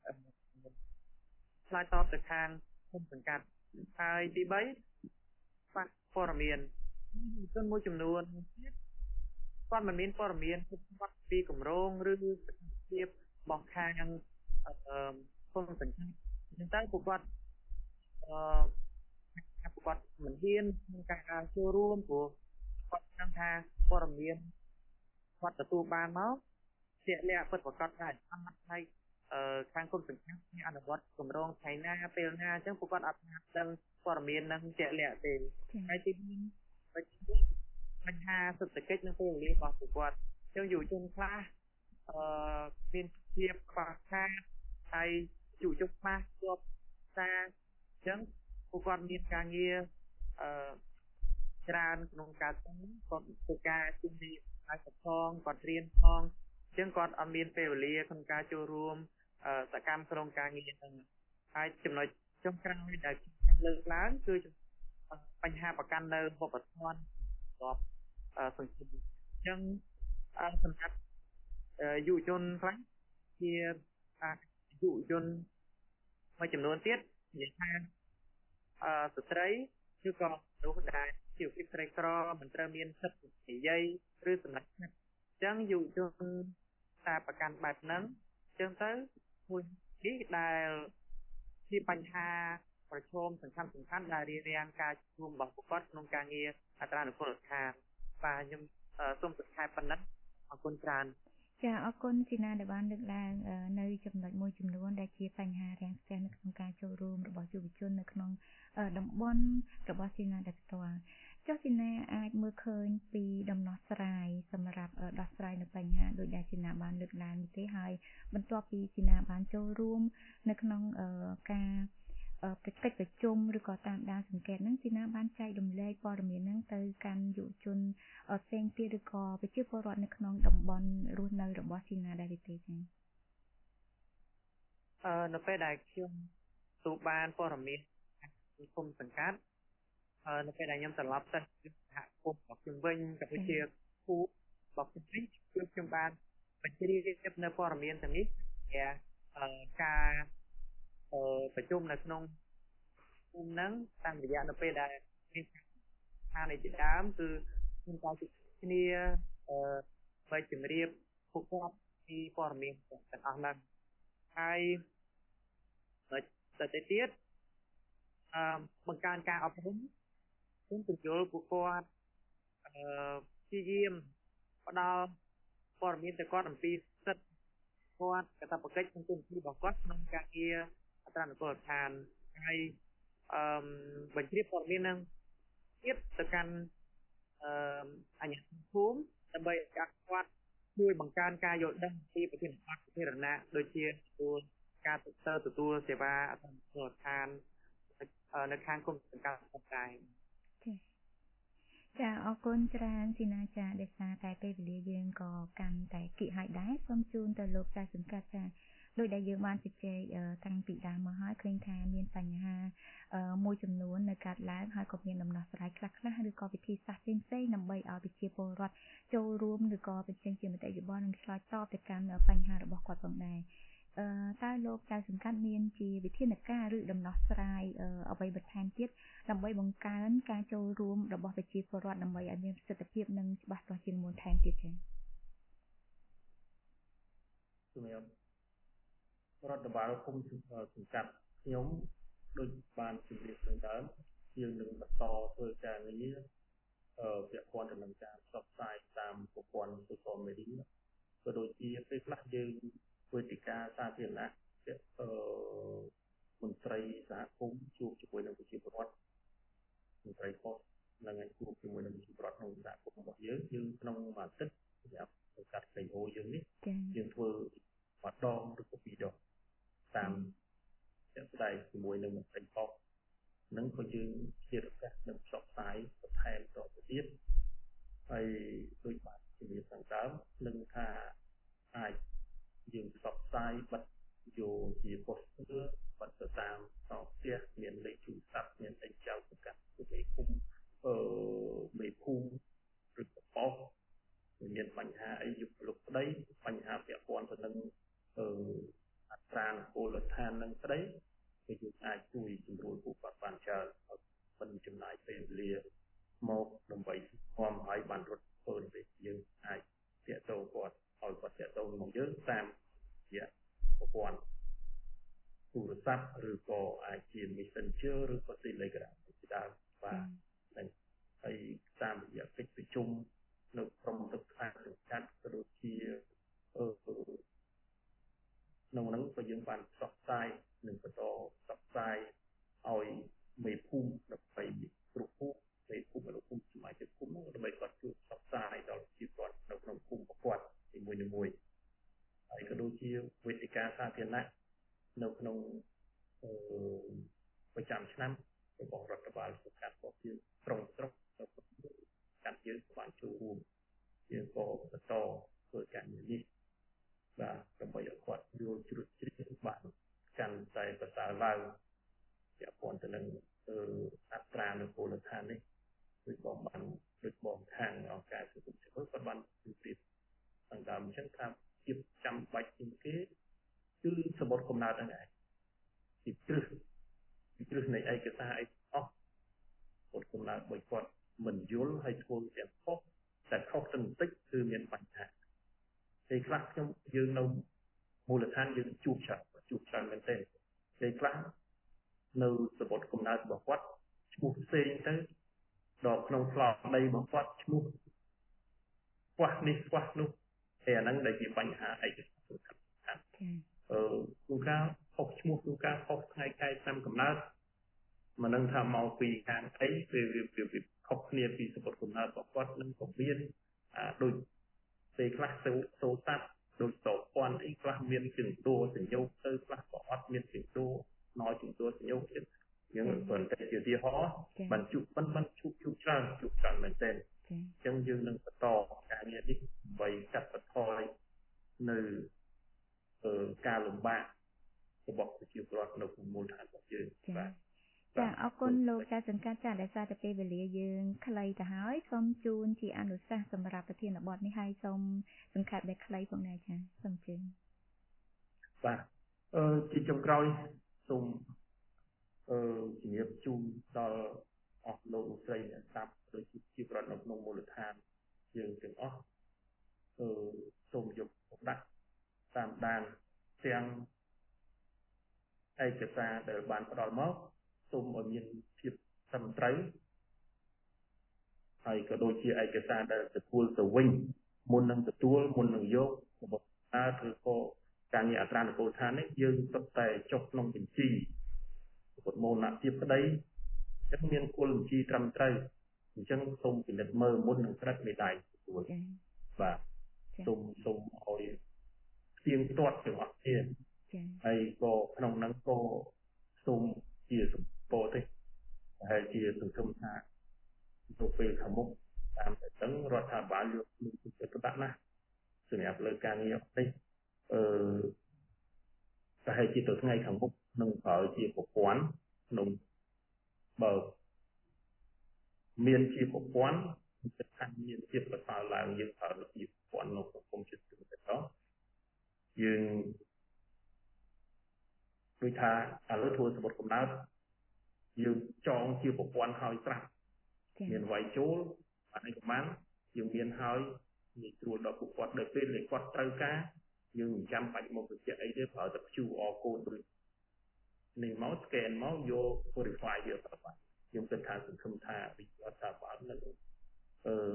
ឆ្លើយតបទៅខាងគុំសង្កាត់ហើយទីបីប៉ះព័ត៌មានយុវជនមួយចំនួនគាត់មិនមានព័ត៌មានគាត់ពីគម្រោងឬសកម្មភាពរបស់ខាងអឺគុំសង្កាត់អញ្ចឹងទៅពួកគាត់អឺពួកគាត់មិនហ៊ានក្នុងការចូលរួមព្រោះគាត់ដឹងថាព័ត៌មានគាត់ទទួលបានមកជាក់លាក់ពិតប្រាកដថាអត់ហើយអឺខាងគុំសង្កាត់មានអនុវត្តគម្រោងថ្ងៃណាពេលណាអញ្ចឹងពួកគាត់អត់ដឹងព័ត៌មាននឹងជាក់លាក់ទេហើយទីនេះបញ្ហាសេដ្ឋកិច្ចនិងពេលវេលារបស់ពួកគាត់អញ្ចឹងយុវជនខ្លះអឺមានភាពខ្វះខាតហើយយុវជនខ្លះជាប់សារអញ្ចឹងពួកគាត់មានការងារអឺច្រើនក្នុងការទៅគាត់ធ្វើការជំនាញហើយក៏ផងគាត់រៀនផងអញ្ចឹងគាត់អត់មានពេលវេលាក្នុងការចូលរួមសកម្មក្នុងការងារហ្នឹងហើយចំណុចចុងក្រោយដែលខ្ញុំលើកឡើងគឺបញ្ហាប្រកាន់នៅវប្បធម៌របស់សង្គមអញ្ចឹងសម្រាប់យុវជនខ្លះជាយុវជនមួយចំនួនទៀតនិយាយថាអឺស្ត្រីឬក៏មនុស្សដែលជាភាពក្រីក្រមិនត្រូវមានសិទ្ធិនិយាយឬសម្រាប់អញ្ចឹងយុវជនតែប្រកាន់បែបហ្នឹងអញ្ចឹងទៅមួយនេះដែលជាបញ្ហាប្រឈមសំខាន់សំខាន់ដែលរារាំងការជួបរបស់ពួកគាត់ក្នុងការងារអត្រានុកូលដ្ឋានបាទខ្ញុំសូមសង្ខេបប៉ុណ្ណឹងអរគុណច្រើនចាអរគុណស៊ីណាដែលបានលើកឡើងនៅចំណុចមួយចំនួនដែលជាបញ្ហារាំងស្ទះនៅក្នុងការចូលរួមរបស់យុវជននៅក្នុងតំបន់របស់ស៊ីណាដែលផ្ទាល់ចុះស៊ីណាអាចមើលឃើញពីដំណោះស្រាយសម្រាប់ដោះស្រាយនៅបញ្ហាដោយដែលស៊ីណាបានលើកឡើងនេះទេហើយបន្ទាប់ពីស៊ីណាបានចូលរួមនៅក្នុងការកិច្ចប្រជុំឬក៏តាមដានសង្កេតហ្នឹងស៊ីណាបានចែករំលែកព័ត៌មានហ្នឹងទៅកាន់យុវជនផ្សេងទៀតឬក៏ប្រជាពលរដ្ឋនៅក្នុងតំបន់រស់នៅរបស់ស៊ីណាដែរទេចា៎អឺនៅពេលដែលខ្ញុំទទួលបានព័ត៌មានពីគុំសង្កាត់អឺនៅពេលដែលខ្ញុំត្រឡប់ទៅសហគមន៍របស់ខ្ញុំវិញក៏ដូចជាគូរបស់ខ្ញុំវិញគឺខ្ញុំបានបញ្ជ្រាបនៅព័ត៌មានទាំងនេះជាការអឺប្រជុំនៅក្នុងគុំហ្នឹងតាមរយៈនៅពេលដែលមានស្ថានភាពដើមគឺខ្ញុំក៏ជួបគ្នាអឺបើជំរាបពួកគាត់ពីព័ត៌មានទាំងអស់ហ្នឹងហើយទៅទៅទៀតអឺបង្កើនការអប់រំខ្ញុំបញ្យល់ពួកគាត់អឺព្យាយាមផ្ដល់ព័ត៌មានទៅគាត់អំពីសិទ្ធិគាត់កាតព្វកិច្ចក្នុងទូនាទីរបស់គាត់ក្នុងការងារអត្រានុកូលដ្ឋានហើយអឺបញ្ជ្រាបព័ត៌មាននឹងទៀតទៅកាន់អឺអញ្ញាភូមិដើម្បីឲ្យគាត់ជួយបង្កើនការយល់ដឹងពីប្រធានបទសាធារណៈដូចជាទទួលការទៅទទួលសេវាអត្រានុកូលដ្ឋាននៅខាងគុំសង្កាត់ផងដែរចាអរគុណច្រើនស៊ីណាចាដែលសារតែពេលវេលាយើងក៏កាន់តែគិតឲ្យដែរសូមជូនទៅលោកចៅសង្កាត់ចាដោយដែលយើងបានជជែកតាំងពីដើមមកហើយឃើញថាមានបញ្ហាមួយចំនួននៅកើតឡើងហើយក៏មានដំណោះស្រាយខ្លះៗឬក៏វិធីសាស្ត្រផ្សេងៗដើម្បីឲ្យប្រជាពលរដ្ឋចូលរួមឬក៏បញ្ចេញជាមតិយោបល់និងឆ្លើយតបទៅកាន់បញ្ហារបស់គាត់ផងដែរអឺតើលោកចៅសង្កាត់មានជាវិធានការឬដំណោះស្រាយអ្វីបន្ថែមទៀតដើម្បីបង្កើនការចូលរួមរបស់ប្រជាពលរដ្ឋដើម្បីឲ្យមានប្រសិទ្ធភាពនិងច្បាស់លាស់ជាងមុនថែមទៀតចា៎សម្រាប់រដ្ឋបាលគុំសង្កាត់ខ្ញុំដូចបានជម្រាបខាងដើមយើងនឹងបន្តធ្វើការងារអឺពាក់ព័ន្ធទៅនឹងការផ្សព្វផ្សាយតាមប្រព័ន្ធ social media ក៏ដូចជាពេលខ្លះយើងវេទិកាសាធារណៈអឺមន្ត្រីសហគមន៍ជួបជាមួយនឹងប្រជាពលរដ្ឋមន្ត្រីប៉ុស្តិ៍នឹងឲ្យជួបជាមួយនឹងប្រជាពលរដ្ឋក្នុងសហគមន៍របស់យើងយើងក្នុងមួយអាទិត្យសម្រាប់សង្កាត់ដីអូយើងនេះយើងធ្វើម្ដងឬក៏ពីរដងតាមជាក់ស្ដែងជាមួយនឹងមន្ត្រីប៉ុស្តិ៍នឹងក៏យើងជាឱកាសនឹងផ្សព្វផ្សាយបន្ថែមតទៅទៀតហើយដូចបានជំរាបខាងដើមនឹងថាអាចយើងផ្សព្វផ្សាយបិទយកជាប៉ុស្ទ័របិទទៅតាមសោផ្ទះមានលេខទូរស័ព្ទមានអីចៅសង្កាត់មេឃុំអឺមេភូមិឬក៏ប៉ុស្តិ៍មានបញ្ហាអីយុគលុបក្តីបញ្ហាពាក់ព័ន្ធទៅនឹងអឺអត្រានុកូលដ្ឋាននឹងក្តីគឺយើងអាចជួយជំរុញពួកគាត់បានច្រើនមិនចំណាយពេលវេលាមកដើម្បីនាំឲ្យបានរត់ធ្វើទេយើងអាចទាក់ទងគាត់ឲ្យគាត់ទាក់ទងមកយើងតាមរយៈប្រព័ន្ធទូរស័ព្ទឬក៏អាចជា Messenger ឬក៏ Telegram ជាដើមបាទហើយតាមរយៈកិច្ចប្រជុំនៅក្រុមទឹកខ្លាំងសង្កាត់ក៏ដូចជាអឺក្នុងហ្នឹងក៏យើងបានផ្សព្វផ្សាយនិងបន្តផ្សព្វផ្សាយឲ្យមេភូមិដើម្បីគ្រប់ភូមិមេភូមិលោកភូមិសមាជិកភូមិហ្នឹងដើម្បីគាត់ជួយផ្សព្វផ្សាយដល់ប្រជាពលរដ្ឋនៅក្នុងភូមិរបស់គាត់នីមួយៗហើយក៏ដូចជាវេទិកាសាធារណៈនៅក្នុងអឺប្រចាំឆ្នាំរបស់រដ្ឋបាលសង្កាត់របស់យើងក្រុងស្រុកកាត់យើងបានចូលរួមយើងក៏បន្តធ្វើការងារនេះបាទដើម្បីឲ្យគាត់យល់ជ្រឹកជ្រែងបានកាន់តែប្រសើរឡើងពាក់ព័ន្ធទៅនឹងអត្រានុកូលដ្ឋាននេះដូចបងបានដូចបងខាងអង្គការសង្គមស៊ីវិលគាត់បានជម្រាបខាងដើមអញ្ចឹងថាជាចាំបាច់ជាងគេគឺសម្បត្តិកំណើតហ្នឹងឯងពីគ្រឹះពីគ្រឹះនៃឯកសារអីអស់គាត់កំណើតបើគាត់មិនយល់ហើយធ្វើទាំងខុសតែខុសទៅបន្តិចគឺមានបញ្ហាពេលខ្លះខ្ញុំយើងនៅមូលដ្ឋានយើងជួបច្រើនជួបច្រើនមែនទេពេលខ្លះនៅសម្បត្តិកំណើតរបស់គាត់ឈ្មោះផ្សេងទៅដល់ក្នុងស្លាកដីរបស់គាត់ឈ្មោះខ្វះនេះខ្វះនោះតែអាហ្នឹងដែលជាបញ្ហាឯកសារសំខាន់អឺគូការខុសឈ្មោះគូការខុសថ្ងៃខែឆ្នាំកំណើតមិនដឹងថាមកពីខាងអីវាវាខុសគ្នាពីសម្បត្តិកំណើតរបស់គាត់នឹងក៏មានដូចពេលខ្លះទៅសូតាត់ដូចតពាន់អីខ្លះមានជំទួសញ្ញោទៅខ្លះក៏អត់មានជំទួណយជំទួសញ្ញោទៀតយើងប៉ុន្តែជាទីហោបានជួបមិនបានជួបជួបច្រើនជួបច្រើនមែនទែនអញ្ចឹងយើងនឹងបន្តការងារនេះដើម្បីកាត់បន្ថយនៅការលំបាករបស់ប្រជាពលរដ្ឋនៅក្នុងមូលដ្ឋានរបស់យើងបាទចាអរគុណលោកចៅសង្កាត់ចាដែលសារតែពេលវេលាយើងខ្លីទៅហើយសូមជូនជាអនុសាសន៍សម្រាប់ប្រធានបទនេះហើយសូមសង្ខេបដែលខ្លីផងដែរចាសូមជឿបាទអឺជាចុងក្រោយសូមអឺជំរាបជូនដល់អស់លោកលោកស្រីអ្នកស្ដាប់ដូចជាជីវរដ្ឋនៅក្នុងមូលដ្ឋានយើងទាំងអស់អឺសូមយកមកដាក់តាមដានទាំងឯកសារដែលបានផ្ដល់មកសូមឲ្យមានភាពត្រឹមត្រូវហើយក៏ដូចជាឯកសារដែលទទួលទៅវិញមុននឹងទទួលមុននឹងយករបស់តើឬក៏ការងារអត្រានុកូលដ្ឋាននេះយើងសុទ្ធតែចុះក្នុងបញ្ជីពុទ្ធមោលនភាពក្តីចឹងមានគោលបញ្ជីត្រឹមត្រូវអញ្ចឹងសូមពិនិត្យមើលមុននឹងក្រឹតមេដៃទទួលបាទសូមសូមឲ្យផ្ទៀងផ្ទាត់ទាំងអស់គ្នាហើយក៏ក្នុងហ្នឹងក៏សូមជាសម្ពោធទេហើយជាសង្ឃឹមថាទៅពេលខាងមុខតាមតែទាំងរដ្ឋាភិបាលយកនឹងទៅដាក់ណាសម្រាប់លើការងារនេះអឺតែឲ្យជាទៅថ្ងៃខាងមុខនឹងប្រើជាប្រព័ន្ធក្នុងបើមានជាប្រព័ន្ធគឺថាមានជាប្រសើរឡើងយើងប្រើជាប្រព័ន្ធនៅសង្គមជាតិទៅទៅយើងដូចថាឥឡូវធ្វើសមុទ្រកំណើតយើងចងជាប្រព័ន្ធហើយស្រាប់មានវាយចូលអានេះប្រហែលយើងមានហើយងាយស្រួលដល់ពួកគាត់ដល់ពេលដែលគាត់ត្រូវការយើងមិនចាំបាច់មកបញ្ជាក់អីទេប្រើតែ Q R code ដូចនេះមក scan មកយក verify យកទៅបាត់ខ្ញុំគិតថាសង្ឃឹមថាវិទ្យាសាស្ត្របាននឹងអឺ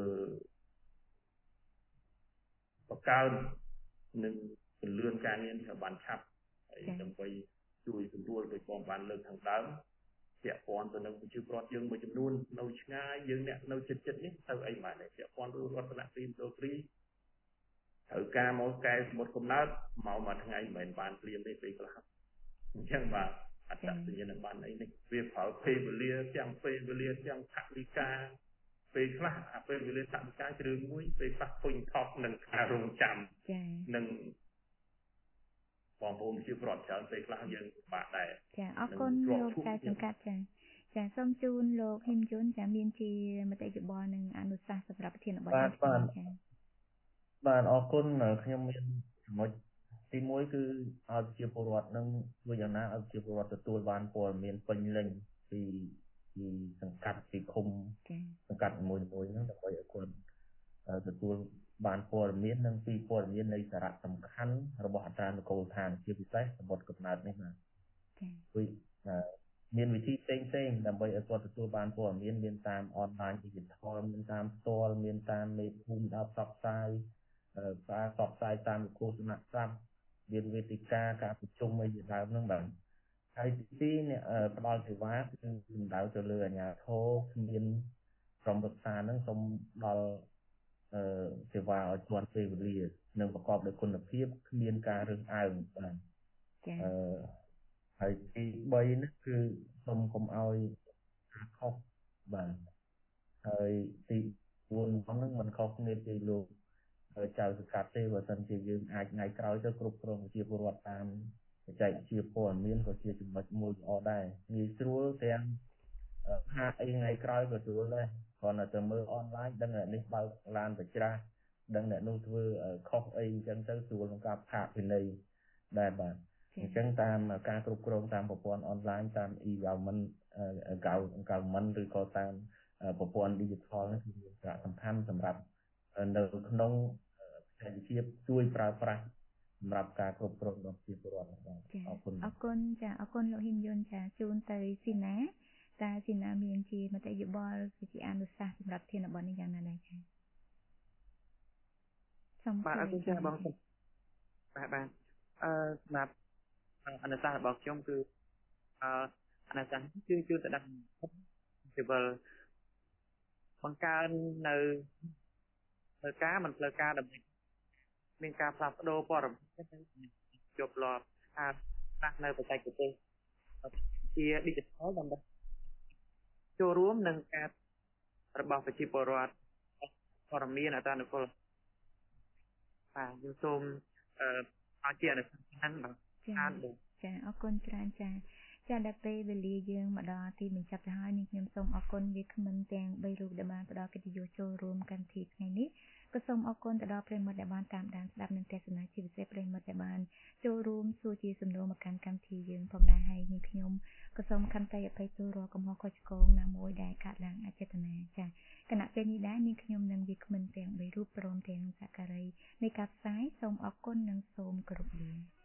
បង្កើននឹងពន្លឿនការងារឲ្យបានឆាប់ហើយដើម្បីជួយសម្រួលដោយបងបានលើកខាងដើមពាក់ព័ន្ធទៅនឹងប្រជាពលរដ្ឋយើងមួយចំនួននៅឆ្ងាយយើងអ្នកនៅជិតជិតនេះទៅអីបានពាក់ព័ន្ធរដ្ឋបាលទីមដូរីត្រូវការមកកែសមុទ្រកំណើតមកមួយថ្ងៃមិនមែនបានព្រាមទេពេលខ្លះអញ្ចឹងបាទអត្តសញ្ញាណប័ណ្ណអីនេះវាប្រើពេលវេលាទាំងពេលវេលាទាំងថវិកាពេលខ្លះអាពេលវេលាថវិកាជ្រឿងមួយពេលខ្លះពេញថប់នឹងការរងចាំនឹងបងប្អូនជាប្រវត្តិច្រើនពេលខ្លះយើងបាក់ដែរចាអរគុណលោកតែសង្កាត់ចាចាសូមជូនលោកហ៊ីមយុនចាមានជាមតិយោបល់និងអនុសាសន៍សម្រាប់ប្រធានបទនេះចាបាទអរគុណខ្ញុំមានចំណុចទីមួយគឺឲ្យជាពលរដ្ឋនឹងធ្វើយ៉ាងណាឲ្យជាពលរដ្ឋទទួលបានព័ត៌មានពេញលេញពីពីសង្កាត់ពីឃុំសង្កាត់មួយមួយហ្នឹងដើម្បីឲ្យគាត់ទទួលបានព័ត៌មាននិងពីព័ត៌មាននៃសារៈសំខាន់របស់អត្រានុកូលដ្ឋានជាពិសេសសមុទ្រកំណើតនេះបាទគឺមានវិធីផ្សេងផ្សេងដើម្បីឲ្យគាត់ទទួលបានព័ត៌មានមានតាមអនឡាញ digital មានតាមផ្ទាល់មានតាមមេភូមិដល់ផ្សព្វផ្សាយការផ្សព្វផ្សាយតាមគោលនៈស្រាប់មានវេទិកាការប្រជុំអីជាដើមហ្នឹងបាទហើយទីនេះផ្ដល់សេវាគឺសំដៅទៅលើអាជ្ញាធរមានក្រុមប្រឹក្សាហ្នឹងសូមដល់អឺសេវាឲ្យទាន់ពេលវេលានិងប្រកបដោយគុណភាពគ្មានការរើសអើងបាទចា៎អឺហើយទីបីនេះគឺសូមកុំឲ្យការខុសបាទហើយទីបួនហ្នឹងមិនខុសគ្នាពីលោកចៅសង្កាត់ទេបើមិនជាយើងអាចថ្ងៃក្រោយទៅគ្រប់គ្រងជាពលរដ្ឋតាមបច្ចេកវិទ្យាព័ត៌មានក៏ជាចំណុចមួយល្អដែរងាយស្រួលទាំងហាក់អីថ្ងៃក្រោយក៏ស្រួលដែរគ្រាន់តែទៅមើលអនឡាញដឹងអ្នកនេះបើកឡានប្រច្រាស់ដឹងអ្នកនោះធ្វើខុសអីអញ្ចឹងទៅស្រួលក្នុងការផាកពិន័យដែរបាទអញ្ចឹងតាមការគ្រប់គ្រងតាមប្រព័ន្ធអនឡាញតាម e-government government ឬក៏តាមប្រព័ន្ធ digital នេះគឺមានសារៈសំខាន់សម្រាប់នៅក្នុងបច្ចេកវិទ្យាជួយប្រើប្រាស់សម្រាប់ការគ្រប់គ្រងរបស់ប្រជាពលរដ្ឋបាទអរគុណអរគុណចាអរគុណលោកហ៊ីមយុនចាជូនទៅស៊ីណាតើស៊ីណាមានជាមតិយោបល់ជាអនុសាសន៍សម្រាប់ធានបទនេះយ៉ាងណាដែរចាសូមបាទអរគុណចាបងបាទបាទអឺសម្រាប់អនុសាសន៍របស់ខ្ញុំគឺអឺអនុសាសន៍គឺជួយទៅដល់ជីវិតបង្កើននៅផ្លូវការមិនផ្លូវការដើម្បីមានការផ្លាស់ប្ដូរព័ត៌មានជាប់លាប់អាចដាក់នៅបច្ចេកទេសជា digital ដើម្បីចូលរួមនឹងការរបស់ប្រជាពលរដ្ឋព័ត៌មានអត្រានុកូលបាទខ្ញុំសូមអឺឲ្យជាអនុសាសន៍ហ្នឹងបាទចាអរគុណច្រើនចាចាដល់ពេលវេលាយើងមកដល់ទីបញ្ចប់ទៅហើយនេះខ្ញុំសូមអរគុណវាគ្មិនទាំងបីរូបដែលបានផ្ដល់កិត្តិយសចូលរួមកម្មវិធីថ្ងៃនេះក៏សូមអរគុណទៅដល់ប្រិយមិត្តដែលបានតាមដានស្ដាប់និងទស្សនាជាពិសេសប្រិយមិត្តដែលបានចូលរួមសួរជាសំណួរមកកាន់កម្មវិធីយើងផងដែរហើយនេះខ្ញុំក៏សូមខន្តីអភ័យទោសរាល់កំហុសខុសឆ្គងណាមួយដែលកើតឡើងអចេតនាចាគណៈពេលនេះដែរនាងខ្ញុំនិងវាគ្មិនទាំងបីរូបព្រមទាំងសហការីនៃការផ្សាយសូមអរគុណនិងសូមគោរពលា